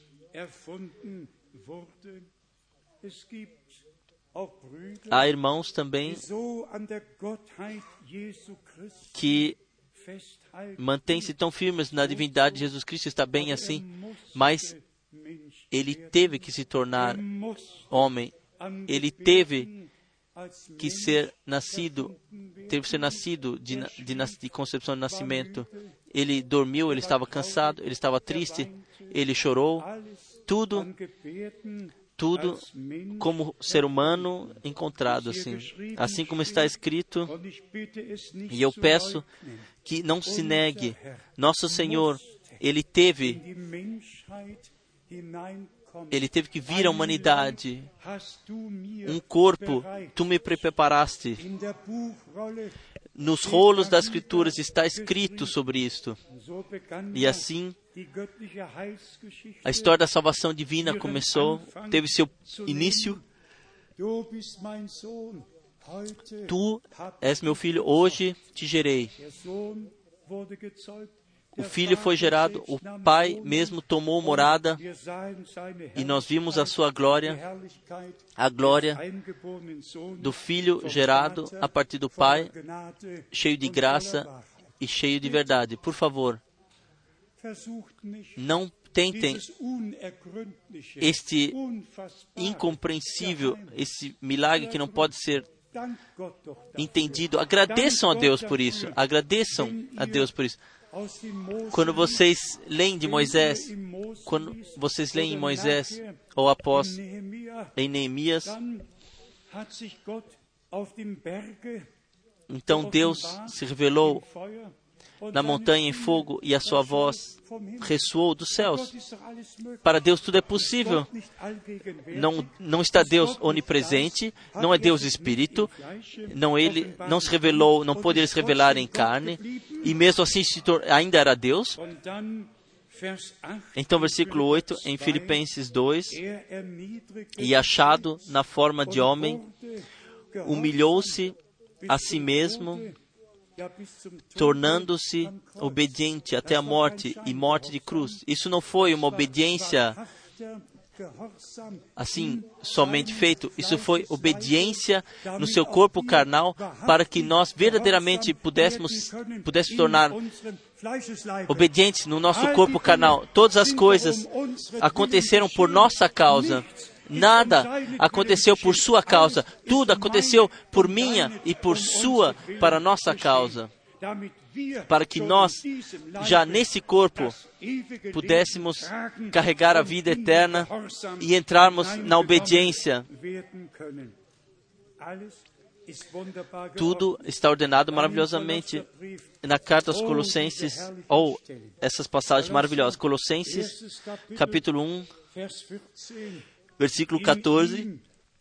Há irmãos também que mantêm-se tão firmes na divindade de Jesus Cristo, está bem assim, mas ele teve que se tornar homem, ele teve que ser nascido, teve que ser nascido de, de, de concepção de nascimento. Ele dormiu, ele estava cansado, ele estava triste, ele chorou, tudo, tudo como ser humano encontrado, assim. Assim como está escrito, e eu peço que não se negue, nosso Senhor, Ele teve, Ele teve que vir à humanidade, um corpo, Tu me preparaste. Nos rolos das Escrituras está escrito sobre isto. E assim, a história da salvação divina começou, teve seu início. Tu és meu filho, hoje te gerei. O filho foi gerado, o pai mesmo tomou morada e nós vimos a sua glória, a glória do filho gerado a partir do pai, cheio de graça e cheio de verdade. Por favor, não tentem este incompreensível, esse milagre que não pode ser entendido. Agradeçam a Deus por isso. Agradeçam a Deus por isso. Quando vocês leem de Moisés, quando vocês leem em Moisés, ou após em Neemias, então Deus se revelou na montanha em fogo e a sua voz ressoou dos céus. Para Deus tudo é possível. Não, não está Deus onipresente, não é Deus Espírito, não, ele, não se revelou, não pôde se revelar em carne, e mesmo assim se tor- ainda era Deus. Então, versículo oito, em Filipenses dois, e achado na forma de homem, humilhou-se a si mesmo, tornando-se obediente até a morte e morte de cruz. Isso não foi uma obediência assim somente feito. Isso foi obediência no seu corpo carnal para que nós verdadeiramente pudéssemos, pudéssemos tornar obedientes no nosso corpo carnal. Todas as coisas aconteceram por nossa causa. Nada aconteceu por sua causa. Tudo aconteceu por minha e por sua, para nossa causa. Para que nós, já nesse corpo, pudéssemos carregar a vida eterna e entrarmos na obediência. Tudo está ordenado maravilhosamente na carta aos Colossenses, ou essas passagens maravilhosas. Colossenses, capítulo um, versículo catorze,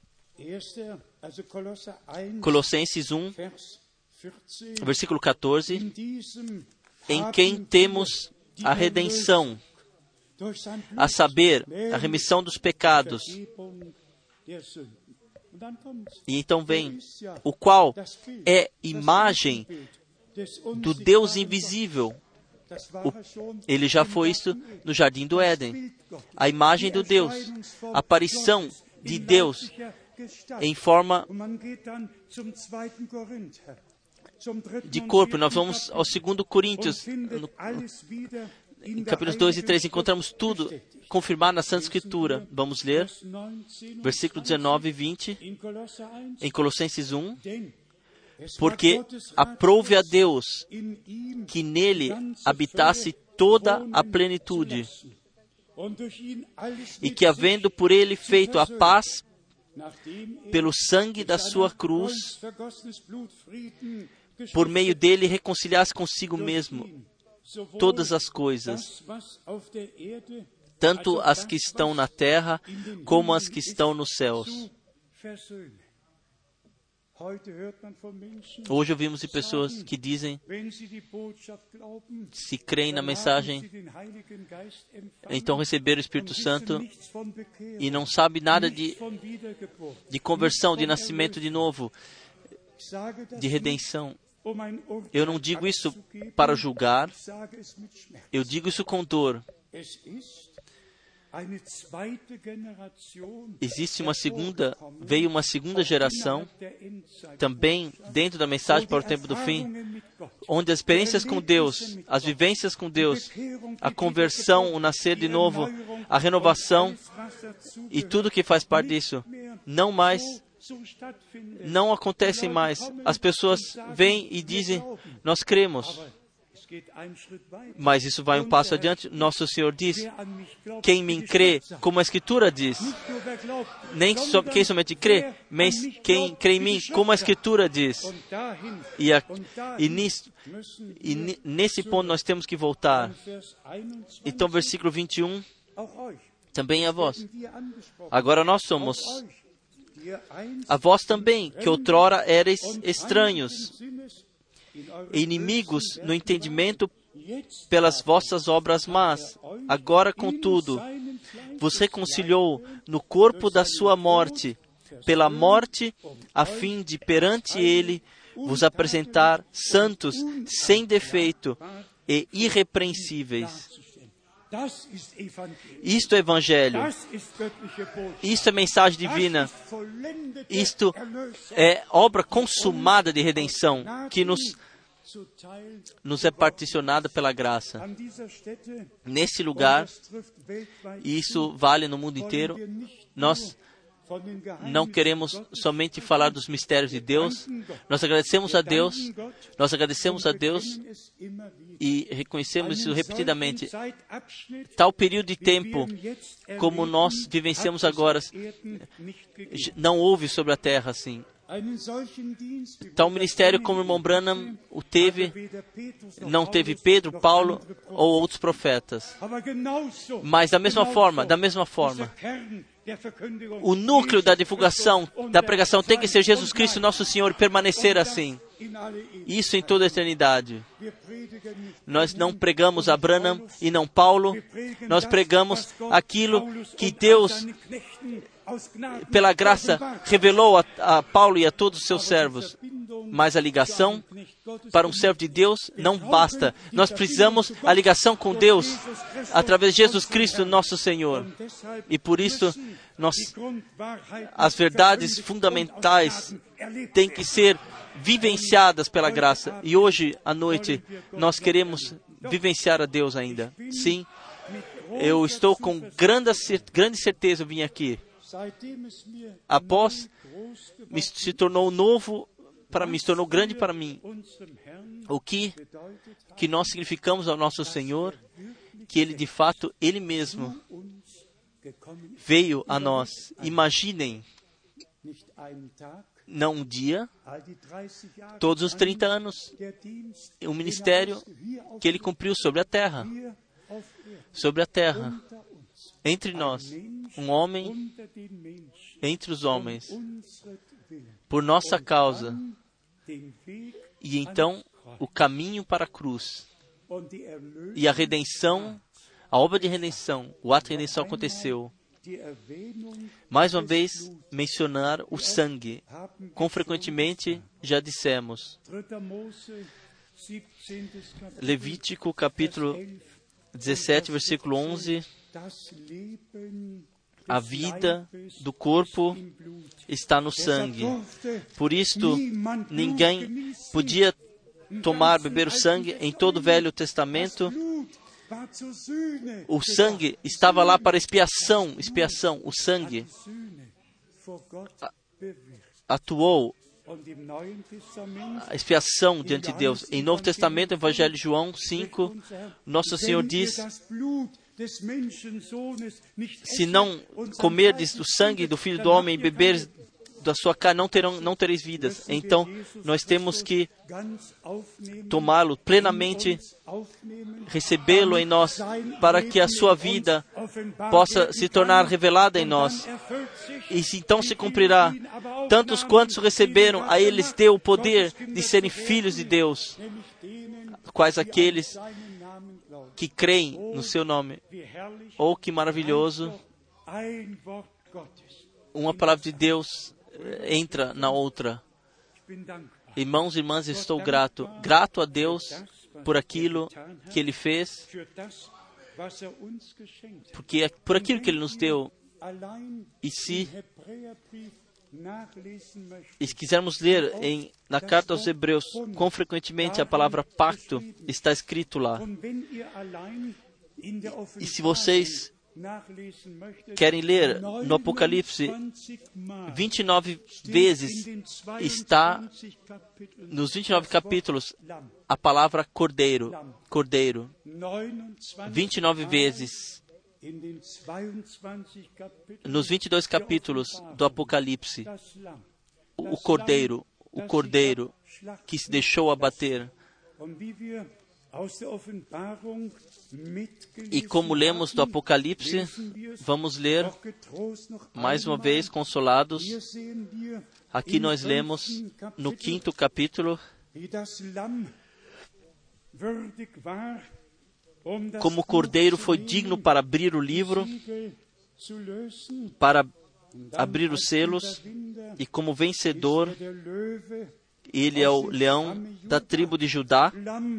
Colossenses um, versículo catorze, em quem temos a redenção, a saber, a remissão dos pecados. E então vem, o qual é imagem do Deus invisível. O, ele já foi isso no Jardim do Éden. A imagem do Deus, a aparição de Deus em forma de corpo. Nós vamos ao segundo Coríntios, no, em capítulos dois e três, encontramos tudo confirmado na Santa Escritura. Vamos ler, versículo dezenove e vinte, em Colossenses um. Porque aprouve a Deus que nele habitasse toda a plenitude, e que, havendo por ele feito a paz, pelo sangue da sua cruz, por meio dele reconciliasse consigo mesmo todas as coisas, tanto as que estão na terra, como as que estão nos céus. Hoje ouvimos de pessoas que dizem, se creem na mensagem, então receberam o Espírito Santo e não sabem nada de, de conversão, de nascimento de novo, de redenção. Eu não digo isso para julgar, eu digo isso com dor. existe uma segunda, veio uma segunda geração, também dentro da mensagem para o tempo do fim, onde as experiências com Deus, as vivências com Deus, a conversão, o nascer de novo, a renovação e tudo que faz parte disso, não mais, não acontece mais. As pessoas vêm e dizem, nós cremos. Mas isso vai um passo adiante. Nosso Senhor diz, quem me crê, como a Escritura diz, nem só, quem somente crê, mas quem crê em mim, como a Escritura diz. E, a, e, nisso, e nesse ponto nós temos que voltar. Então, versículo vinte e um, também a vós. Agora nós somos, a vós também, que outrora erais estranhos, inimigos no entendimento pelas vossas obras más. Agora, contudo, vos reconciliou no corpo da sua morte, pela morte, a fim de perante ele vos apresentar santos, sem defeito e irrepreensíveis. Isto é Evangelho. Isto é mensagem divina. Isto é obra consumada de redenção que nos, nos é particionada pela graça. Nesse lugar, e isso vale no mundo inteiro, nós não queremos somente falar dos mistérios de Deus. Nós agradecemos a Deus, nós agradecemos a Deus e reconhecemos isso repetidamente. Tal período de tempo, como nós vivenciamos agora, não houve sobre a terra assim. Tal ministério como o irmão Branham o teve, não teve Pedro, Paulo ou outros profetas. Mas da mesma forma, da mesma forma, o núcleo da divulgação, da pregação tem que ser Jesus Cristo, nosso Senhor, e permanecer assim. Isso em toda a eternidade. Nós não pregamos a Branham e não Paulo. Nós pregamos aquilo que Deus, pela graça, revelou a, a Paulo e a todos os seus servos. Mas a ligação para um servo de Deus não basta. Nós precisamos a ligação com Deus através de Jesus Cristo, nosso Senhor. E por isso, nós, as verdades fundamentais têm que ser vivenciadas pela graça. E hoje, à noite, nós queremos vivenciar a Deus ainda. Sim, eu estou com grande, grande certeza, eu vim aqui. Após, me, se tornou novo para mim, se tornou grande para mim. O que, que nós significamos ao nosso Senhor, que Ele, de fato, Ele mesmo veio a nós. Imaginem, não um dia, todos os trinta anos, o ministério que Ele cumpriu sobre a terra. Sobre a terra. Entre nós, um homem entre os homens, por nossa causa. E então, o caminho para a cruz. E a redenção, a obra de redenção, o ato de redenção aconteceu. Mais uma vez, mencionar o sangue. Com frequentemente, já dissemos. Levítico, capítulo dezessete, versículo onze. A vida do corpo está no sangue. Por isto, ninguém podia tomar, beber o sangue em todo o Velho Testamento. O sangue estava lá para expiação, expiação. O sangue atuou a expiação diante de Deus. Em Novo Testamento, Evangelho de João cinco, Nosso Senhor diz: se não comerdes do sangue do Filho do Homem e beberes da sua carne, não, terão, não tereis vidas. Então, nós temos que tomá-lo plenamente, recebê-lo em nós, para que a sua vida possa se tornar revelada em nós. E então se cumprirá. Tantos quantos receberam, a eles deu o poder de serem filhos de Deus, quais aqueles que creem no seu nome. Oh, que maravilhoso! Uma palavra de Deus entra na outra. Irmãos e irmãs, estou grato. Grato a Deus por aquilo que Ele fez, porque é por aquilo que Ele nos deu. E se, e se quisermos ler em, na carta aos Hebreus, com frequentemente a palavra pacto está escrito lá. E se vocês querem ler no Apocalipse, vinte e nove vezes está, nos vinte e nove capítulos, a palavra cordeiro, cordeiro. vinte e nove vezes. Nos vinte e dois capítulos do Apocalipse, o cordeiro, o cordeiro que se deixou abater. E como lemos do Apocalipse, vamos ler mais uma vez, consolados. Aqui nós lemos no quinto capítulo como o cordeiro foi digno para abrir o livro, para abrir os selos, e como vencedor, ele é o leão da tribo de Judá.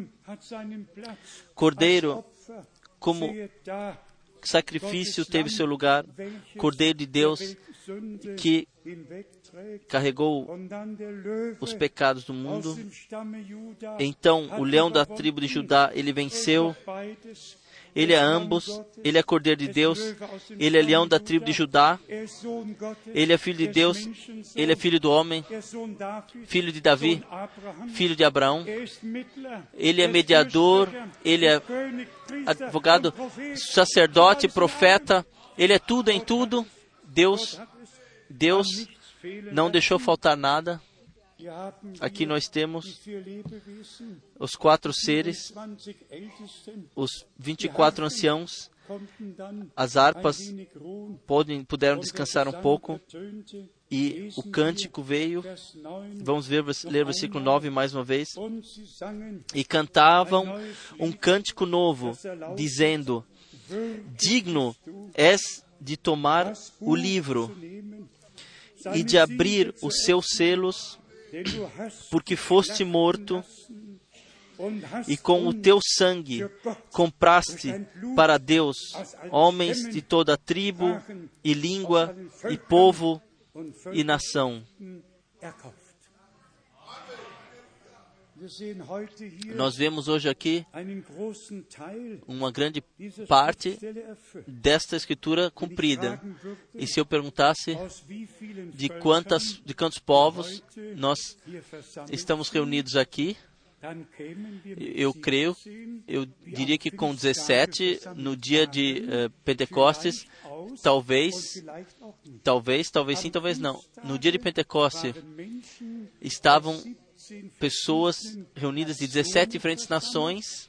Cordeiro, como sacrifício, teve seu lugar. Cordeiro de Deus, que carregou os pecados do mundo. Então, o leão da tribo de Judá, ele venceu. Ele é ambos. Ele é Cordeiro de Deus. Ele é leão da tribo de Judá. Ele é filho de Deus. Ele é filho do homem. Filho de Davi. Filho de Abraão. Ele é mediador. Ele é advogado, sacerdote, profeta. Ele é tudo em tudo. Deus, Deus não deixou faltar nada. Aqui nós temos os quatro seres, os vinte e quatro anciãos, as harpas podem, puderam descansar um pouco, e o cântico veio. Vamos ver, ler o versículo nove mais uma vez. E cantavam um cântico novo, dizendo: digno és de tomar o livro e de abrir os seus selos, porque foste morto, e com o teu sangue compraste para Deus homens de toda tribo, e língua, e povo, e nação. Nós vemos hoje aqui uma grande parte desta escritura cumprida. E se eu perguntasse de quantas, de quantos povos nós estamos reunidos aqui, eu creio, eu diria que com dezessete, no dia de uh, Pentecostes, talvez, talvez, talvez sim, talvez não. No dia de Pentecostes estavam pessoas reunidas de dezessete diferentes nações,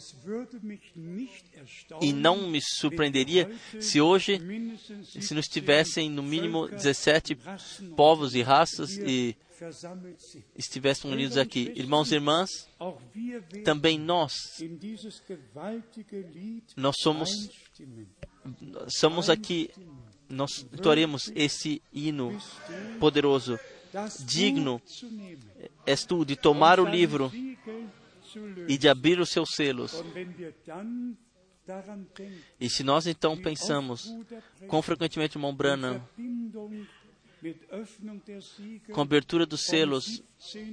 e não me surpreenderia se hoje, se nos tivessem no mínimo dezessete povos e raças e estivessem unidos aqui. Irmãos e irmãs, também nós, nós somos, somos aqui, nós entoaremos esse hino poderoso. Digno és tu de tomar o livro e de abrir os seus selos. E se nós então pensamos, quão frequentemente, irmão Branham, com a abertura dos selos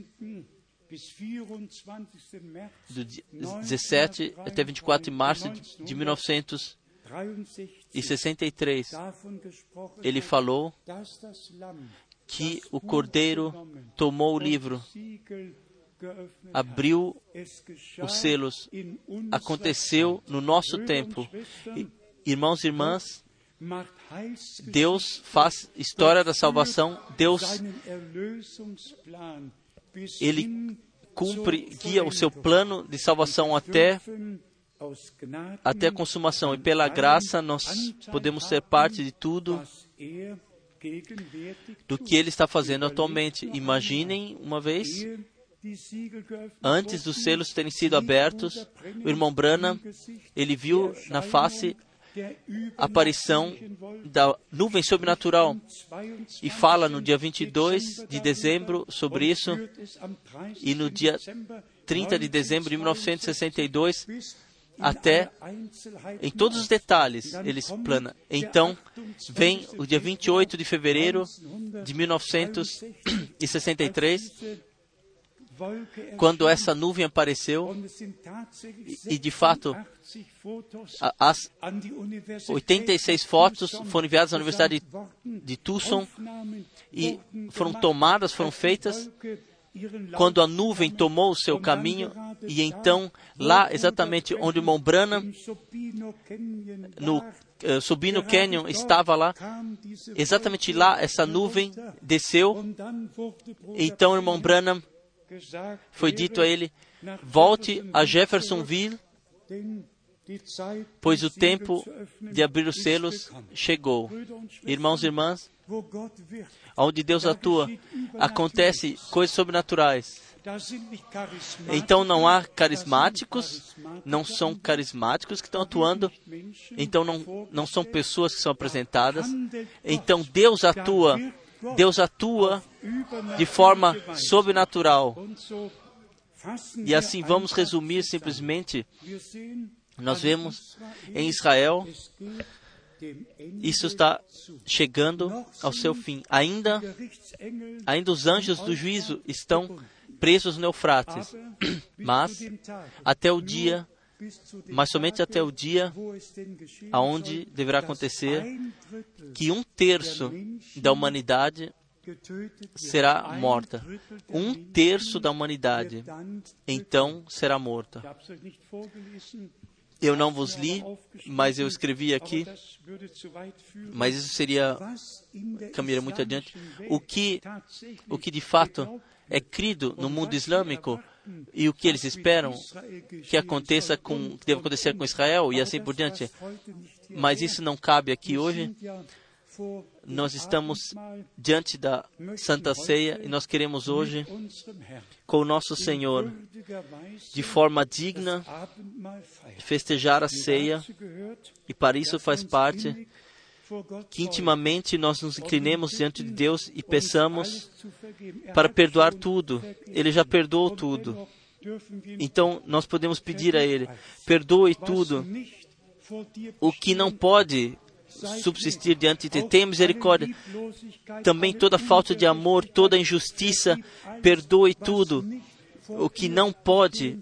do dezessete até vinte e quatro de março de mil novecentos e sessenta e três, ele falou que o Cordeiro tomou o livro, abriu os selos. Aconteceu no nosso tempo. Irmãos e irmãs, Deus faz história da salvação. Deus, Ele cumpre, guia o seu plano de salvação até, até a consumação. E pela graça nós podemos ser parte de tudo do que Ele está fazendo atualmente. Imaginem uma vez, antes dos selos terem sido abertos, o irmão Branham, ele viu na face a aparição da nuvem sobrenatural, e fala no dia vinte e dois de dezembro sobre isso, e no dia trinta de dezembro de mil novecentos e sessenta e dois, até em todos os detalhes, ele explana. Então, vem o dia vinte e oito de fevereiro de mil novecentos e sessenta e três, quando essa nuvem apareceu, e de fato, as oitenta e seis fotos foram enviadas à Universidade de Tucson e foram tomadas, foram feitas, quando a nuvem tomou o seu caminho, e então, lá exatamente onde o irmão Branham, no uh, Sabino Canyon, estava lá, exatamente lá essa nuvem desceu, então o irmão Branham, foi dito a ele, volte a Jeffersonville, pois o tempo de abrir os selos chegou. Irmãos e irmãs, onde Deus atua, acontece coisas sobrenaturais. Então não há carismáticos, não são carismáticos que estão atuando, então não, não são pessoas que são apresentadas. Então Deus atua, Deus atua de forma sobrenatural. E assim vamos resumir simplesmente, nós vemos em Israel, isso está chegando ao seu fim. Ainda, ainda os anjos do juízo estão presos no Eufrates, mas até o dia, mas somente até o dia aonde deverá acontecer que um terço da humanidade será morta. Um terço da humanidade, então, será morta. Eu não vos li, mas eu escrevi aqui, mas isso seria, caminharia muito adiante. O que, o que de fato é crido no mundo islâmico e o que eles esperam que aconteça com, que deve acontecer com Israel e assim por diante. Mas isso não cabe aqui hoje. Nós estamos diante da Santa Ceia e nós queremos hoje, com o nosso Senhor, de forma digna, festejar a ceia, e para isso faz parte que intimamente nós nos inclinemos diante de Deus e peçamos para perdoar tudo. Ele já perdoou tudo. Então nós podemos pedir a Ele, perdoe tudo o que não pode subsistir diante de ti, tenha misericórdia. Também toda falta de amor, toda injustiça, perdoe tudo o que não pode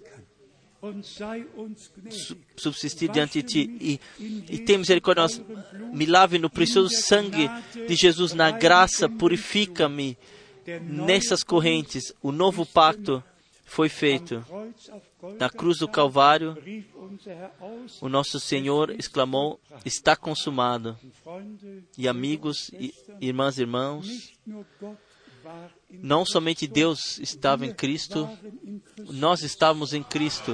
subsistir diante de ti. E, e tenha misericórdia, nós, me lave no precioso sangue de Jesus, na graça, purifica-me nessas correntes. O novo pacto foi feito. Na cruz do Calvário, o nosso Senhor exclamou, está consumado. E amigos, e irmãs e irmãos, não somente Deus estava em Cristo, nós estávamos em Cristo.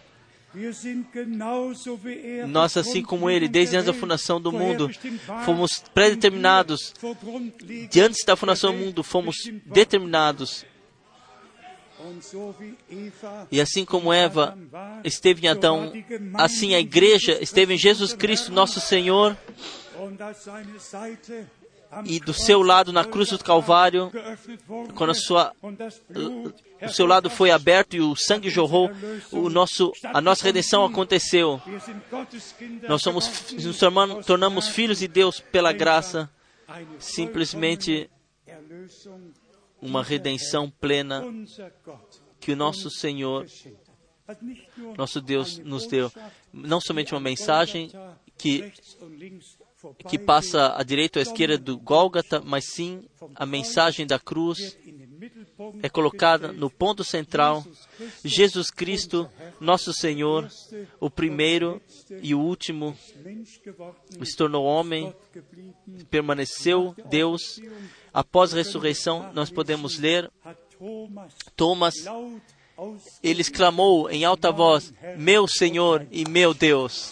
Nós, assim como Ele, desde antes da fundação do mundo, fomos predeterminados. De antes da fundação do mundo, fomos determinados. E assim como Eva esteve em Adão, assim a igreja esteve em Jesus Cristo, nosso Senhor, e do seu lado na cruz do Calvário, quando a sua, o seu lado foi aberto e o sangue jorrou, o nosso, a nossa redenção aconteceu. Nós somos, nos tornamos, tornamos filhos de Deus pela graça, simplesmente uma redenção plena que o nosso Senhor, nosso Deus, nos deu. Não somente uma mensagem que, que passa à direita ou à esquerda do Gólgota, mas sim a mensagem da cruz é colocada no ponto central. Jesus Cristo, nosso Senhor, o primeiro e o último, se tornou homem, permaneceu Deus. Após a ressurreição, nós podemos ler, Thomas, ele exclamou em alta voz, meu Senhor e meu Deus.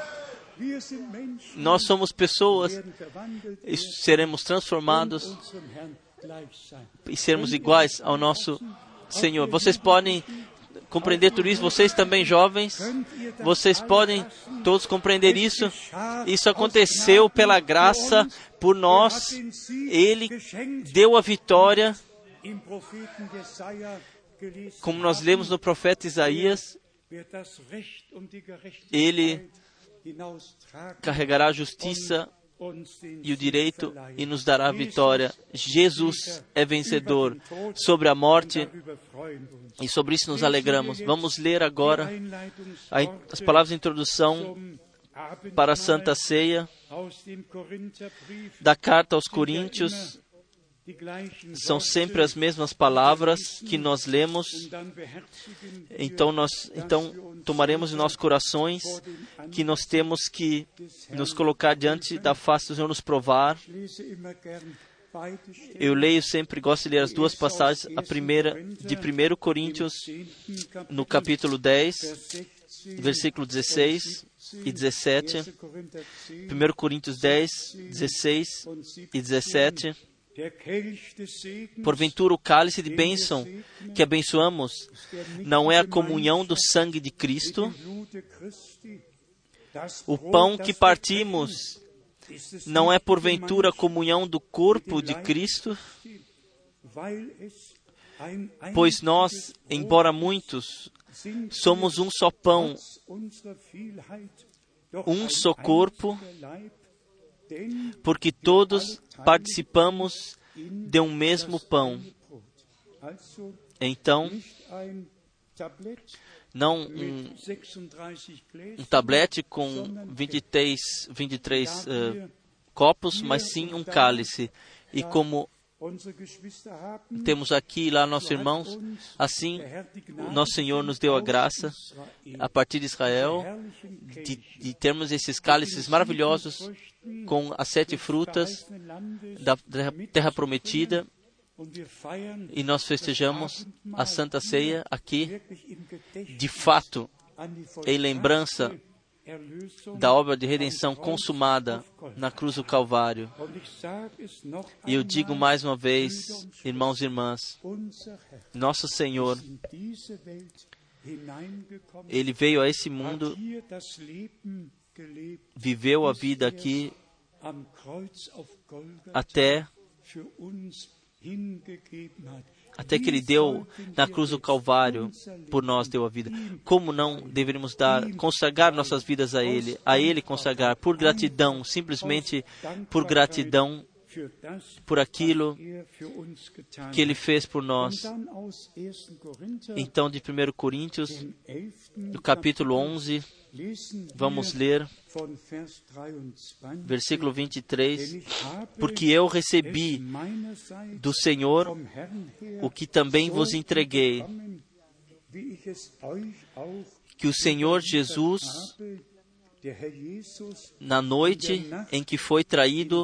Nós somos pessoas e seremos transformados e sermos iguais ao nosso Senhor. Vocês podem compreender tudo isso, vocês também jovens, vocês podem todos compreender isso. Isso aconteceu pela graça, por nós. Ele deu a vitória, como nós lemos no profeta Isaías, Ele carregará a justiça e o direito e nos dará a vitória. Jesus é vencedor sobre a morte e sobre isso nos alegramos. Vamos ler agora as palavras de introdução para a Santa Ceia da carta aos Coríntios. São sempre as mesmas palavras que nós lemos. Então, nós então tomaremos em nossos corações que nós temos que nos colocar diante da face do Senhor, nos provar. Eu leio sempre, gosto de ler as duas passagens. A primeira de primeiro Coríntios, no capítulo dez, versículo dezesseis e dezessete. primeiro Coríntios dez, dezesseis e dezessete. Porventura o cálice de bênção que abençoamos não é a comunhão do sangue de Cristo? O pão que partimos não é porventura a comunhão do corpo de Cristo? Pois nós, embora muitos, somos um só pão, um só corpo, porque todos participamos de um mesmo pão. Então, não um, um tablete com vinte e três, vinte e três uh, copos, mas sim um cálice. E como temos aqui lá nossos irmãos, assim o nosso Senhor nos deu a graça, a partir de Israel, de, de termos esses cálices maravilhosos com as sete frutas da terra prometida, e nós festejamos a Santa Ceia aqui, de fato, em lembrança da obra de redenção consumada na cruz do Calvário. E eu digo mais uma vez, irmãos e irmãs, nosso Senhor, Ele veio a esse mundo, viveu a vida aqui até até que Ele deu na cruz do Calvário, por nós deu a vida. Como não deveríamos dar, consagrar nossas vidas a Ele, a Ele consagrar, por gratidão, simplesmente por gratidão, por aquilo que Ele fez por nós. Então, de primeiro Coríntios, no capítulo onze, vamos ler versículo vinte e três. Porque eu recebi do Senhor o que também vos entreguei, que o Senhor Jesus, na noite em que foi traído,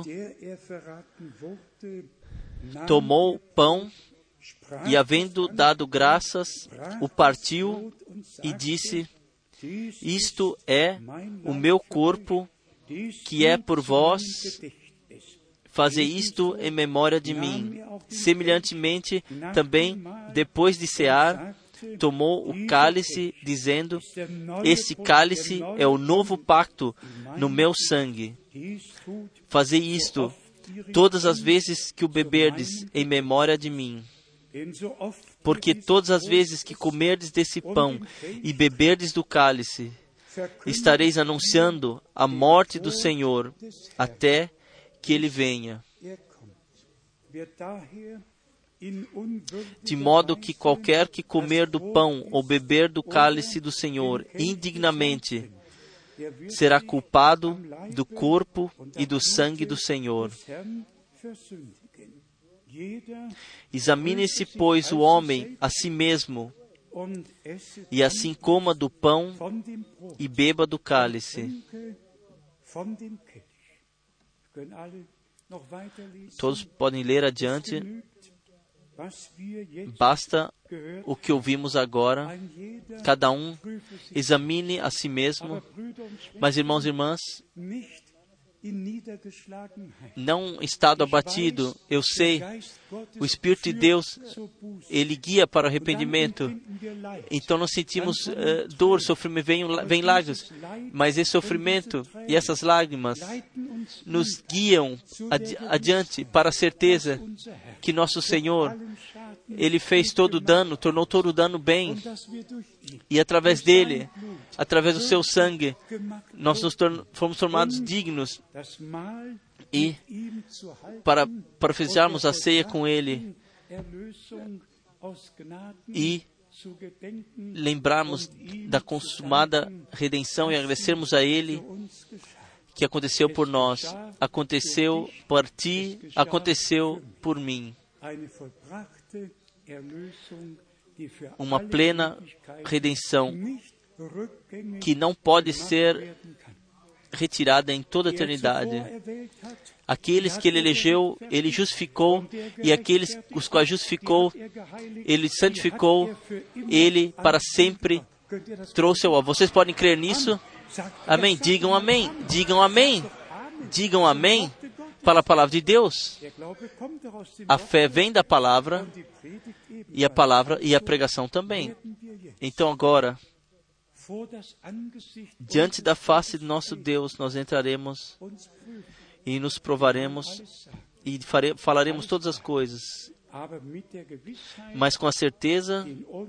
tomou pão e, havendo dado graças, o partiu e disse: isto é o meu corpo, que é por vós, fazei isto em memória de mim. Semelhantemente, também, depois de cear, tomou o cálice, dizendo: este cálice é o novo pacto no meu sangue. Fazei isto todas as vezes que o beberdes em memória de mim. Porque todas as vezes que comerdes desse pão e beberdes do cálice, estareis anunciando a morte do Senhor até que Ele venha. De modo que qualquer que comer do pão ou beber do cálice do Senhor indignamente será culpado do corpo e do sangue do Senhor. Examine-se, pois, o homem a si mesmo, e assim coma do pão e beba do cálice. Todos podem ler adiante. Basta o que ouvimos agora. Cada um examine a si mesmo. Mas, irmãos e irmãs, não estado abatido. Eu sei, o Espírito de Deus, Ele guia para o arrependimento. Então nós sentimos uh, dor, sofrimento, vem, vem lágrimas. Mas esse sofrimento e essas lágrimas nos guiam adi adiante para a certeza que nosso Senhor, Ele fez todo o dano, tornou todo o dano bem. E através dele, através do seu sangue, nós nos torn fomos tornados dignos. E para, para fizermos a ceia com Ele e lembrarmos da consumada redenção e agradecermos a Ele que aconteceu por nós, aconteceu por ti, aconteceu por mim. Uma plena redenção que não pode ser retirada em toda a eternidade. Aqueles que Ele elegeu, Ele justificou, e aqueles os quais justificou, Ele santificou, Ele para sempre trouxe ao. Vocês podem crer nisso? Amém? Digam amém. Digam amém. Digam amém para a palavra de Deus. A fé vem da palavra, e a palavra e a pregação também. Então agora, diante da face do nosso Deus, nós entraremos e nos provaremos e fare, falaremos todas as coisas, mas com a certeza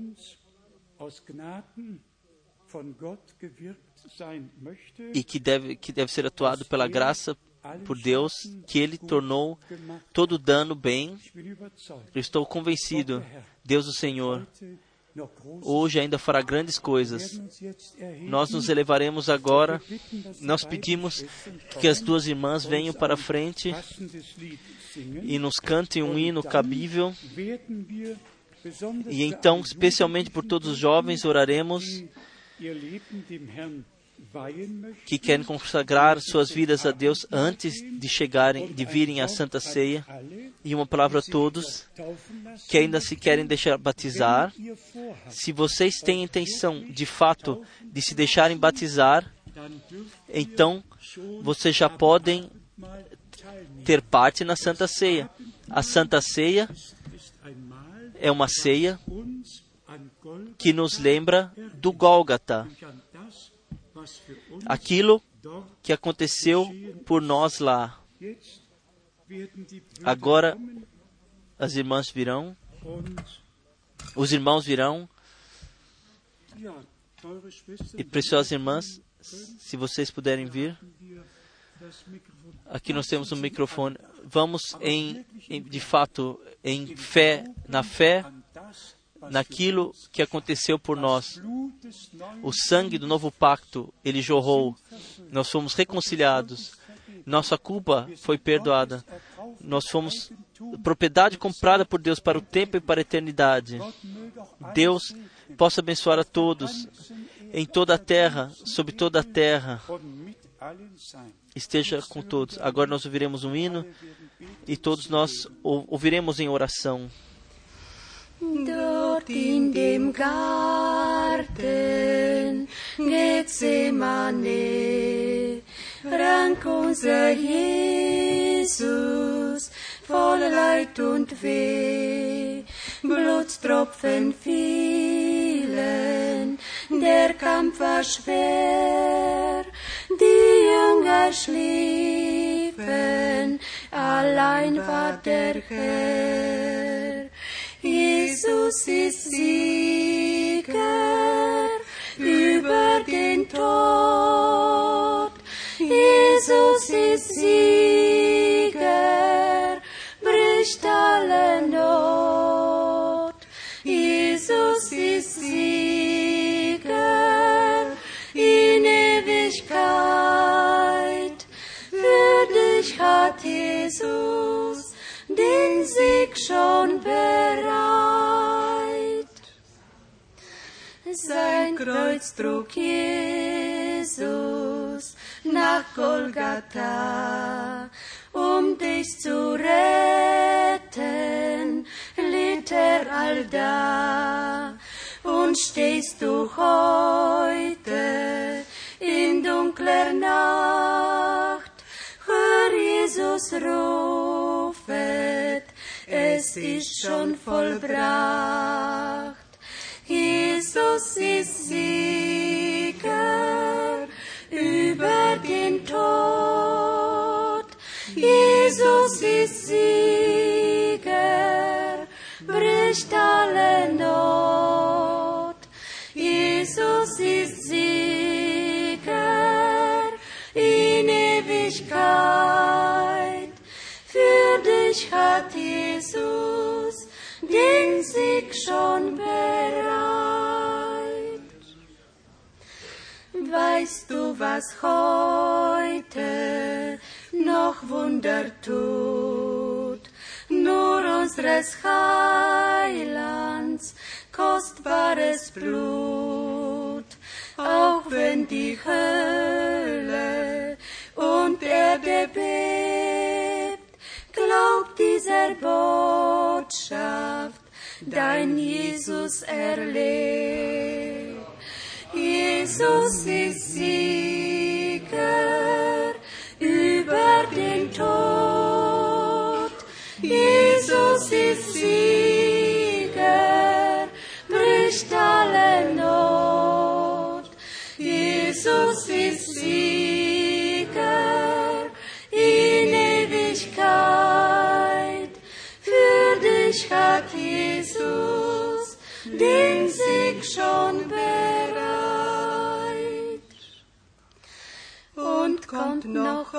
e que deve, que deve ser atuado pela graça por Deus, que Ele tornou todo o dano bem. Eu estou convencido, Deus o Senhor hoje ainda fará grandes coisas. Nós nos elevaremos agora. Nós pedimos que as duas irmãs venham para a frente e nos cantem um hino cabível. E então, especialmente por todos os jovens, oraremos que querem consagrar suas vidas a Deus antes de chegarem, de virem à Santa Ceia. E uma palavra a todos que ainda se querem deixar batizar. Se vocês têm intenção, de fato, de se deixarem batizar, então vocês já podem ter parte na Santa Ceia. A Santa Ceia é uma ceia que nos lembra do Gólgota, aquilo que aconteceu por nós lá. Agora as irmãs virão, os irmãos virão, e preciosas irmãs, se vocês puderem vir, aqui nós temos um microfone. Vamos em, em de fato, em fé, na fé, naquilo que aconteceu por nós. O sangue do novo pacto, ele jorrou. Nós fomos reconciliados. Nossa culpa foi perdoada. Nós fomos propriedade comprada por Deus para o tempo e para a eternidade. Deus possa abençoar a todos, em toda a terra, sobre toda a terra. Esteja com todos. Agora nós ouviremos um hino e todos nós ouviremos em oração. Dort in dem Garten Gethsemane rank unser Jesus voll Leid und Weh, Blutstropfen fielen, der Kampf war schwer, die Jünger schliefen, allein war der Herr. Jesus ist Sieger über den Tod. Jesus ist Sieger, bricht alle Not. Jesus ist Sieger in Ewigkeit. Für dich hat Jesus den Sieg schon bereit. Sein Kreuz trug Jesus nach Golgatha, um dich zu retten, litt er allda. Und stehst du heute in dunkler Nacht, Jesus rufet, es ist schon vollbracht. Jesus ist Sieger über den Tod. Jesus ist Sieger, bricht alle Not. Jesus ist Sieger in Ewigkeit. Für dich hat Jesus den Sieg schon bereit. Weißt du, was heute noch Wunder tut? Nur unseres Heilands kostbares Blut. Auch wenn die Hölle und Erde bebt, glaub dieser Botschaft, dein Jesus erlebt. Jesus ist Sieger über den Tod. Jesus ist Sieger, bricht alle Not. Jesus ist Sieger in Ewigkeit. Für dich hat Jesus den Sieg schon bereit. Und kommt noch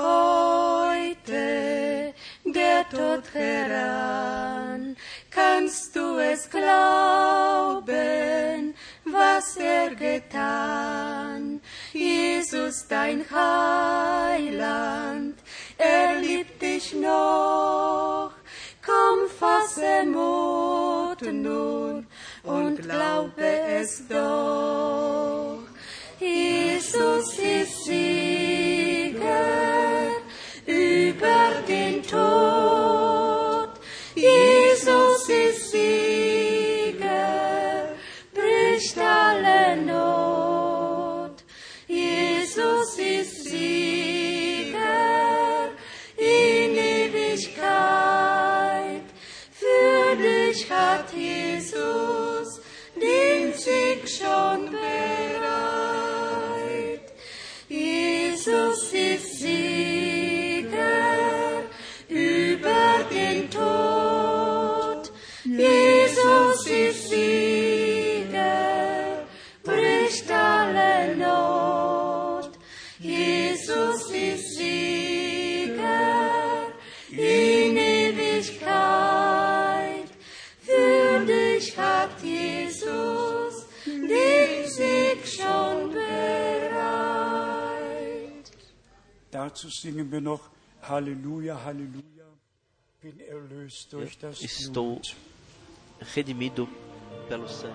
heute der Tod heran, kannst du es glauben, was er getan. Jesus, dein Heiland, er liebt dich noch. Komm, fasse Mut nun und glaube es doch. Jesus ist Sieger über den Tod. Jesus ist Sieger, bricht alle Not. Jesus ist Sieger in Ewigkeit. Für dich hat Jesus den Sieg schon bereit. Jesus ist Sieger über den Tod. Jesus ist Sieger, bricht alle Not. Jesus ist Sieger in Ewigkeit. Für dich hat Jesus den Sieg schon bereit. Dazu singen wir noch Halleluja, Halleluja, bin erlöst durch das Estou Blut. redimido pelo sangue.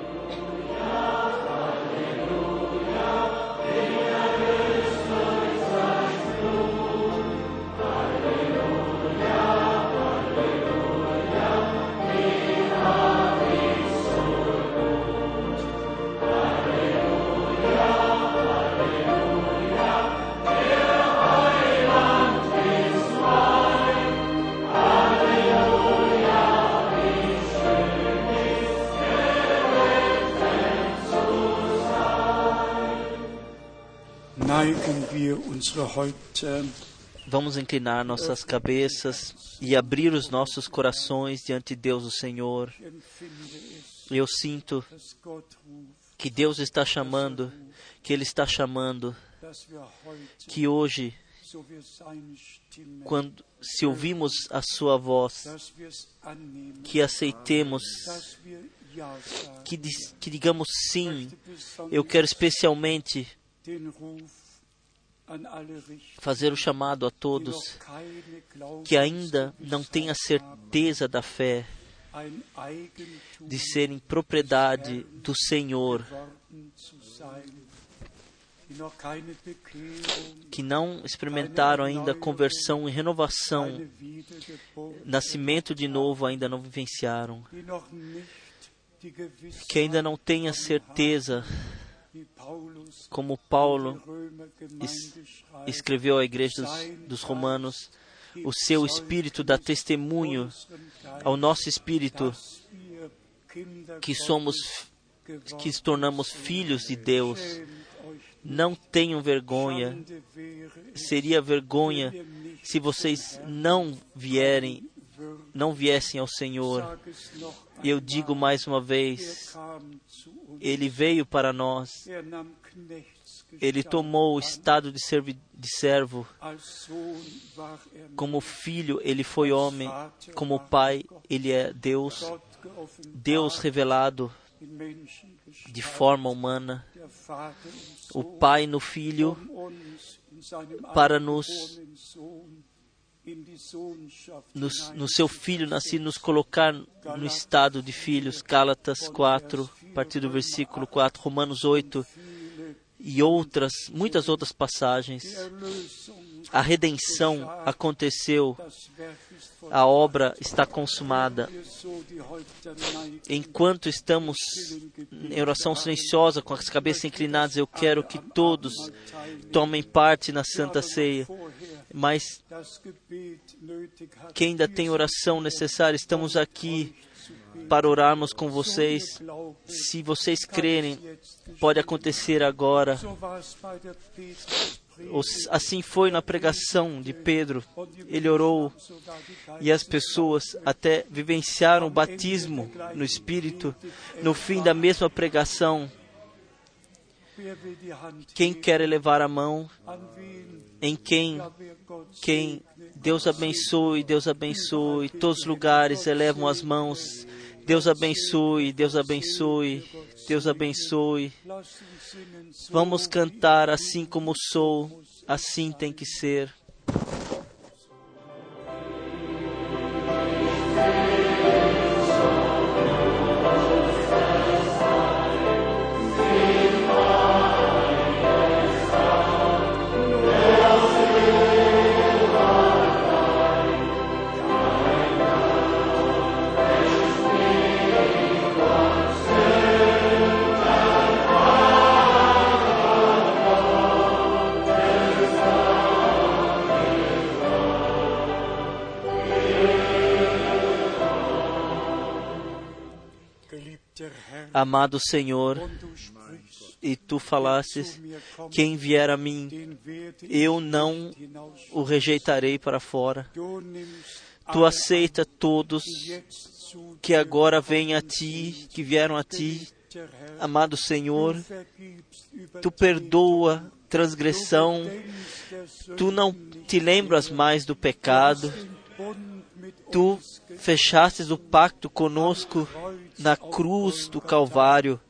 Neigen wir unsere Häupter. Vamos inclinar nossas cabeças e abrir os nossos corações diante de Deus, o Senhor. Eu sinto que Deus está chamando, que Ele está chamando, que hoje, quando, se ouvimos a Sua voz, que aceitemos, que, que digamos sim. Eu quero especialmente fazer o chamado a todos que ainda não têm a certeza da fé, de serem propriedade do Senhor, que não experimentaram ainda conversão e renovação, nascimento de novo ainda não vivenciaram, que ainda não têm a certeza, como Paulo es, escreveu à igreja dos, dos Romanos, o seu Espírito dá testemunho ao nosso espírito que somos, que nos tornamos filhos de Deus. Não tenham vergonha. Seria vergonha se vocês não vierem, não viessem ao Senhor. Eu digo mais uma vez, Ele veio para nós. Ele tomou o estado de, servi, de servo. Como filho, Ele foi homem. Como pai, Ele é Deus. Deus revelado de forma humana. O Pai no Filho, para nos, nos no seu Filho nascido, nos colocar no estado de filhos. Gálatas quatro, a partir do versículo quatro, Romanos oito, e outras, muitas outras passagens. A redenção aconteceu, a obra está consumada. Enquanto estamos em oração silenciosa, com as cabeças inclinadas, eu quero que todos tomem parte na Santa Ceia. Mas quem ainda tem oração necessária, estamos aqui para orarmos com vocês. Se vocês crerem, pode acontecer agora. Assim foi na pregação de Pedro. Ele orou e as pessoas até vivenciaram o batismo no Espírito. No fim da mesma pregação, quem quer elevar a mão? Em quem? Quem? Deus abençoe, Deus abençoe. Todos os lugares elevam as mãos. Deus abençoe, Deus abençoe, Deus abençoe. Vamos cantar assim como sou, assim tem que ser. Amado Senhor, e Tu falastes, quem vier a mim, eu não o rejeitarei para fora. Tu aceita todos que agora vêm a Ti, que vieram a Ti. Amado Senhor, Tu perdoa transgressão, Tu não te lembras mais do pecado. Tu fechastes o pacto conosco na cruz do Calvário.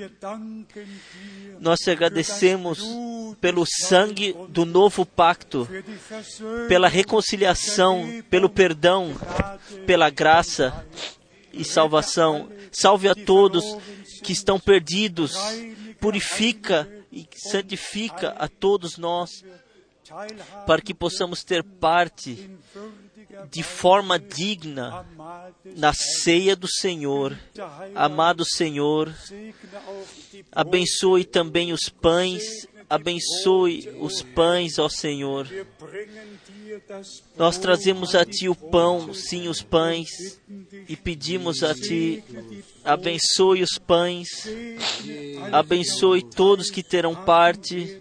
Nós te agradecemos pelo sangue do novo pacto, pela reconciliação, pelo perdão, pela graça e salvação. Salve a todos que estão perdidos, purifica e santifica a todos nós, para que possamos ter parte de forma digna na ceia do Senhor. Amado Senhor, abençoe também os pães, abençoe os pães, ó Senhor. Nós trazemos a Ti o pão, sim, os pães, e pedimos a Ti, abençoe os pães, abençoe todos que terão parte.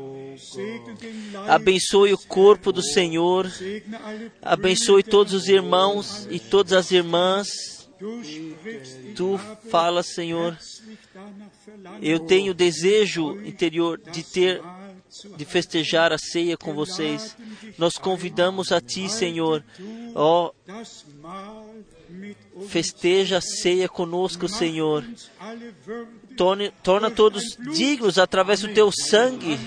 Abençoe o corpo do Senhor, abençoe todos os irmãos e todas as irmãs. Tu falas, Senhor, eu tenho desejo interior de ter, de festejar a ceia com vocês. Nós convidamos a Ti, Senhor, ó, festeja a ceia conosco, Senhor. Torne, torna todos dignos através do Teu sangue.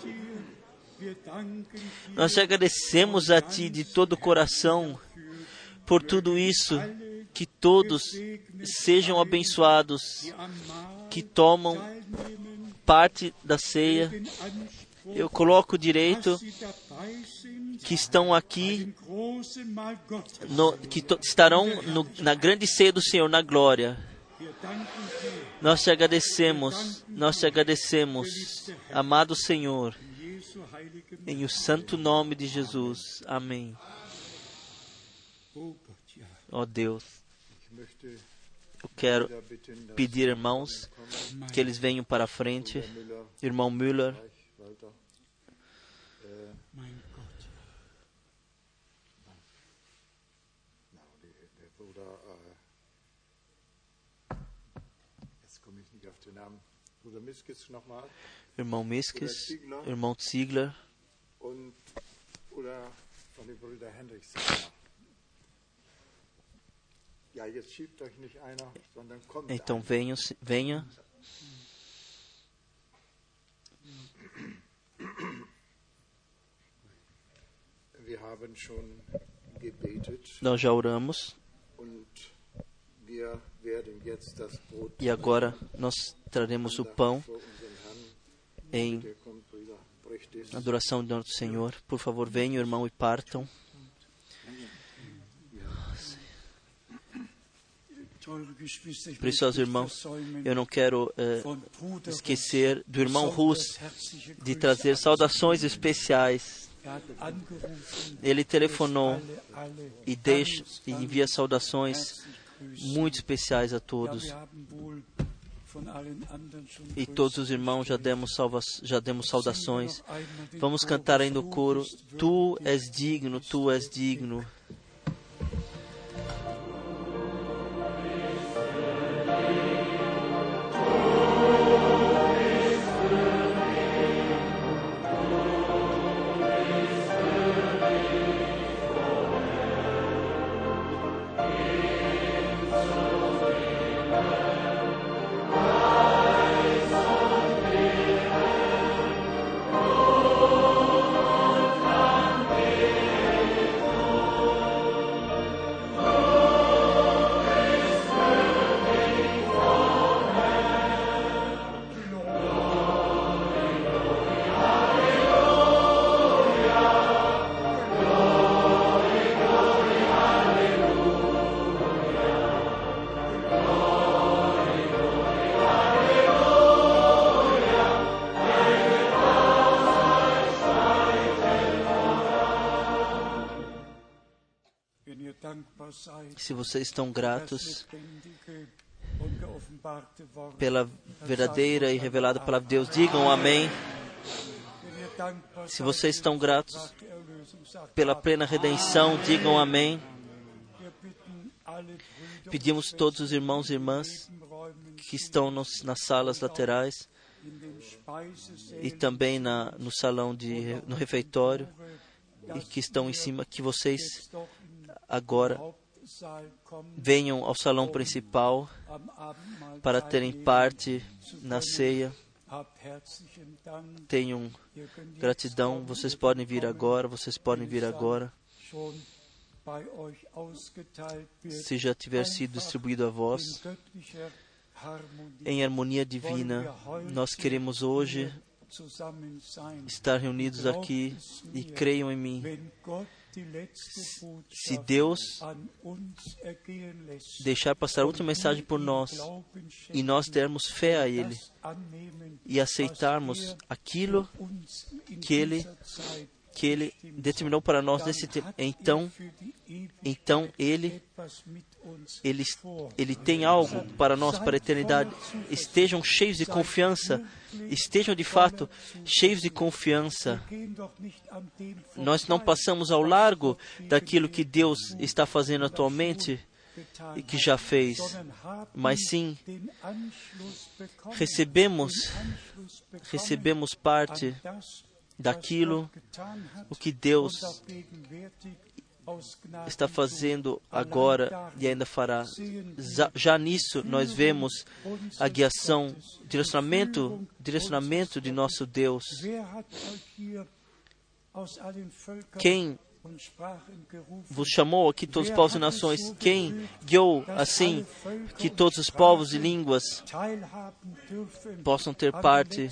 Nós te agradecemos a Ti de todo o coração por tudo isso. Que todos sejam abençoados, que tomam parte da ceia. Eu coloco direito que estão aqui, no, que to, estarão no, na grande ceia do Senhor, na glória. Nós te agradecemos, nós te agradecemos, amado Senhor, em o santo nome de Jesus. Amém. Ó Deus, eu quero pedir, irmãos, que eles venham para a frente. Irmão Müller, irmão Miskis, irmão Ziegler, então venha, venha. Nós já oramos. E agora nós traremos o pão em adoração do nosso Senhor. Por favor, venham, irmão, e partam. Preciosos irmãos, eu não quero uh, esquecer do irmão Rus de trazer saudações especiais. Ele telefonou e, deixa, e envia saudações muito especiais a todos. E todos os irmãos já demos, salva, já demos saudações. Vamos cantar ainda o coro. Tu és digno, tu és digno. Se vocês estão gratos pela verdadeira e revelada palavra de Deus, digam amém. Se vocês estão gratos pela plena redenção, digam amém. Pedimos todos os irmãos e irmãs que estão nos, nas salas laterais e também na, no salão, de, no refeitório, e que estão em cima, que vocês agora venham ao salão principal para terem parte na ceia. Tenham gratidão. Vocês podem vir agora, vocês podem vir agora. Se já tiver sido distribuído a vós, em harmonia divina, nós queremos hoje estar reunidos aqui, e creiam em mim. Se Deus deixar passar a última mensagem por nós e nós dermos fé a Ele e aceitarmos aquilo que Ele, que Ele determinou para nós nesse tempo, então, então Ele, Ele, Ele tem algo para nós, para a eternidade. Estejam cheios de confiança, estejam de fato cheios de confiança. Nós não passamos ao largo daquilo que Deus está fazendo atualmente e que já fez, mas sim recebemos, recebemos parte daquilo o que Deus está fazendo agora e ainda fará. Já, já nisso nós vemos a guiação, direcionamento, direcionamento de nosso Deus. Quem vos chamou aqui todos os povos e nações? Quem guiou assim que todos os povos e línguas possam ter parte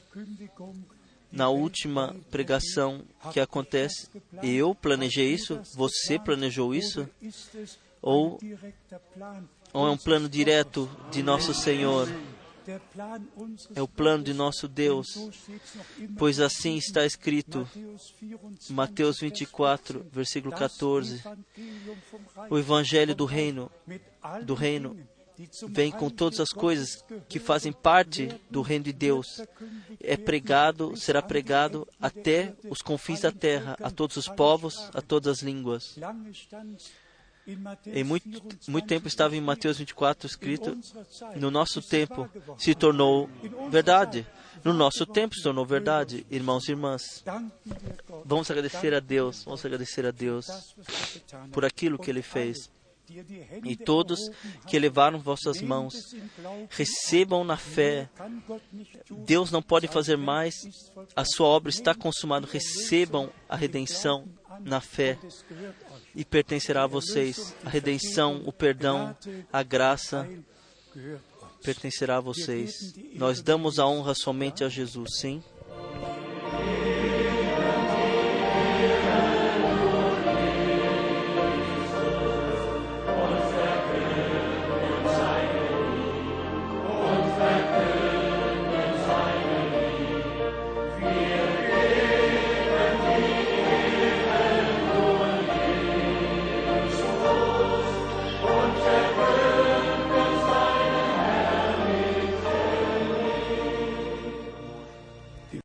na última pregação que acontece? Eu planejei isso? Você planejou isso? Ou, ou é um plano direto de nosso Senhor? É o plano de nosso Deus, pois assim está escrito, Mateus vinte e quatro, versículo quatorze, o Evangelho do Reino, do Reino vem com todas as coisas que fazem parte do Reino de Deus. É pregado, será pregado até os confins da terra, a todos os povos, a todas as línguas. Em muito, muito tempo estava em Mateus vinte e quatro escrito, no nosso tempo se tornou verdade. No nosso tempo se tornou verdade, irmãos e irmãs. Vamos agradecer a Deus, vamos agradecer a Deus por aquilo que Ele fez. E todos que elevaram vossas mãos, recebam na fé. Deus não pode fazer mais, a sua obra está consumada. Recebam a redenção na fé e pertencerá a vocês. A redenção, o perdão, a graça pertencerá a vocês. Nós damos a honra somente a Jesus, sim.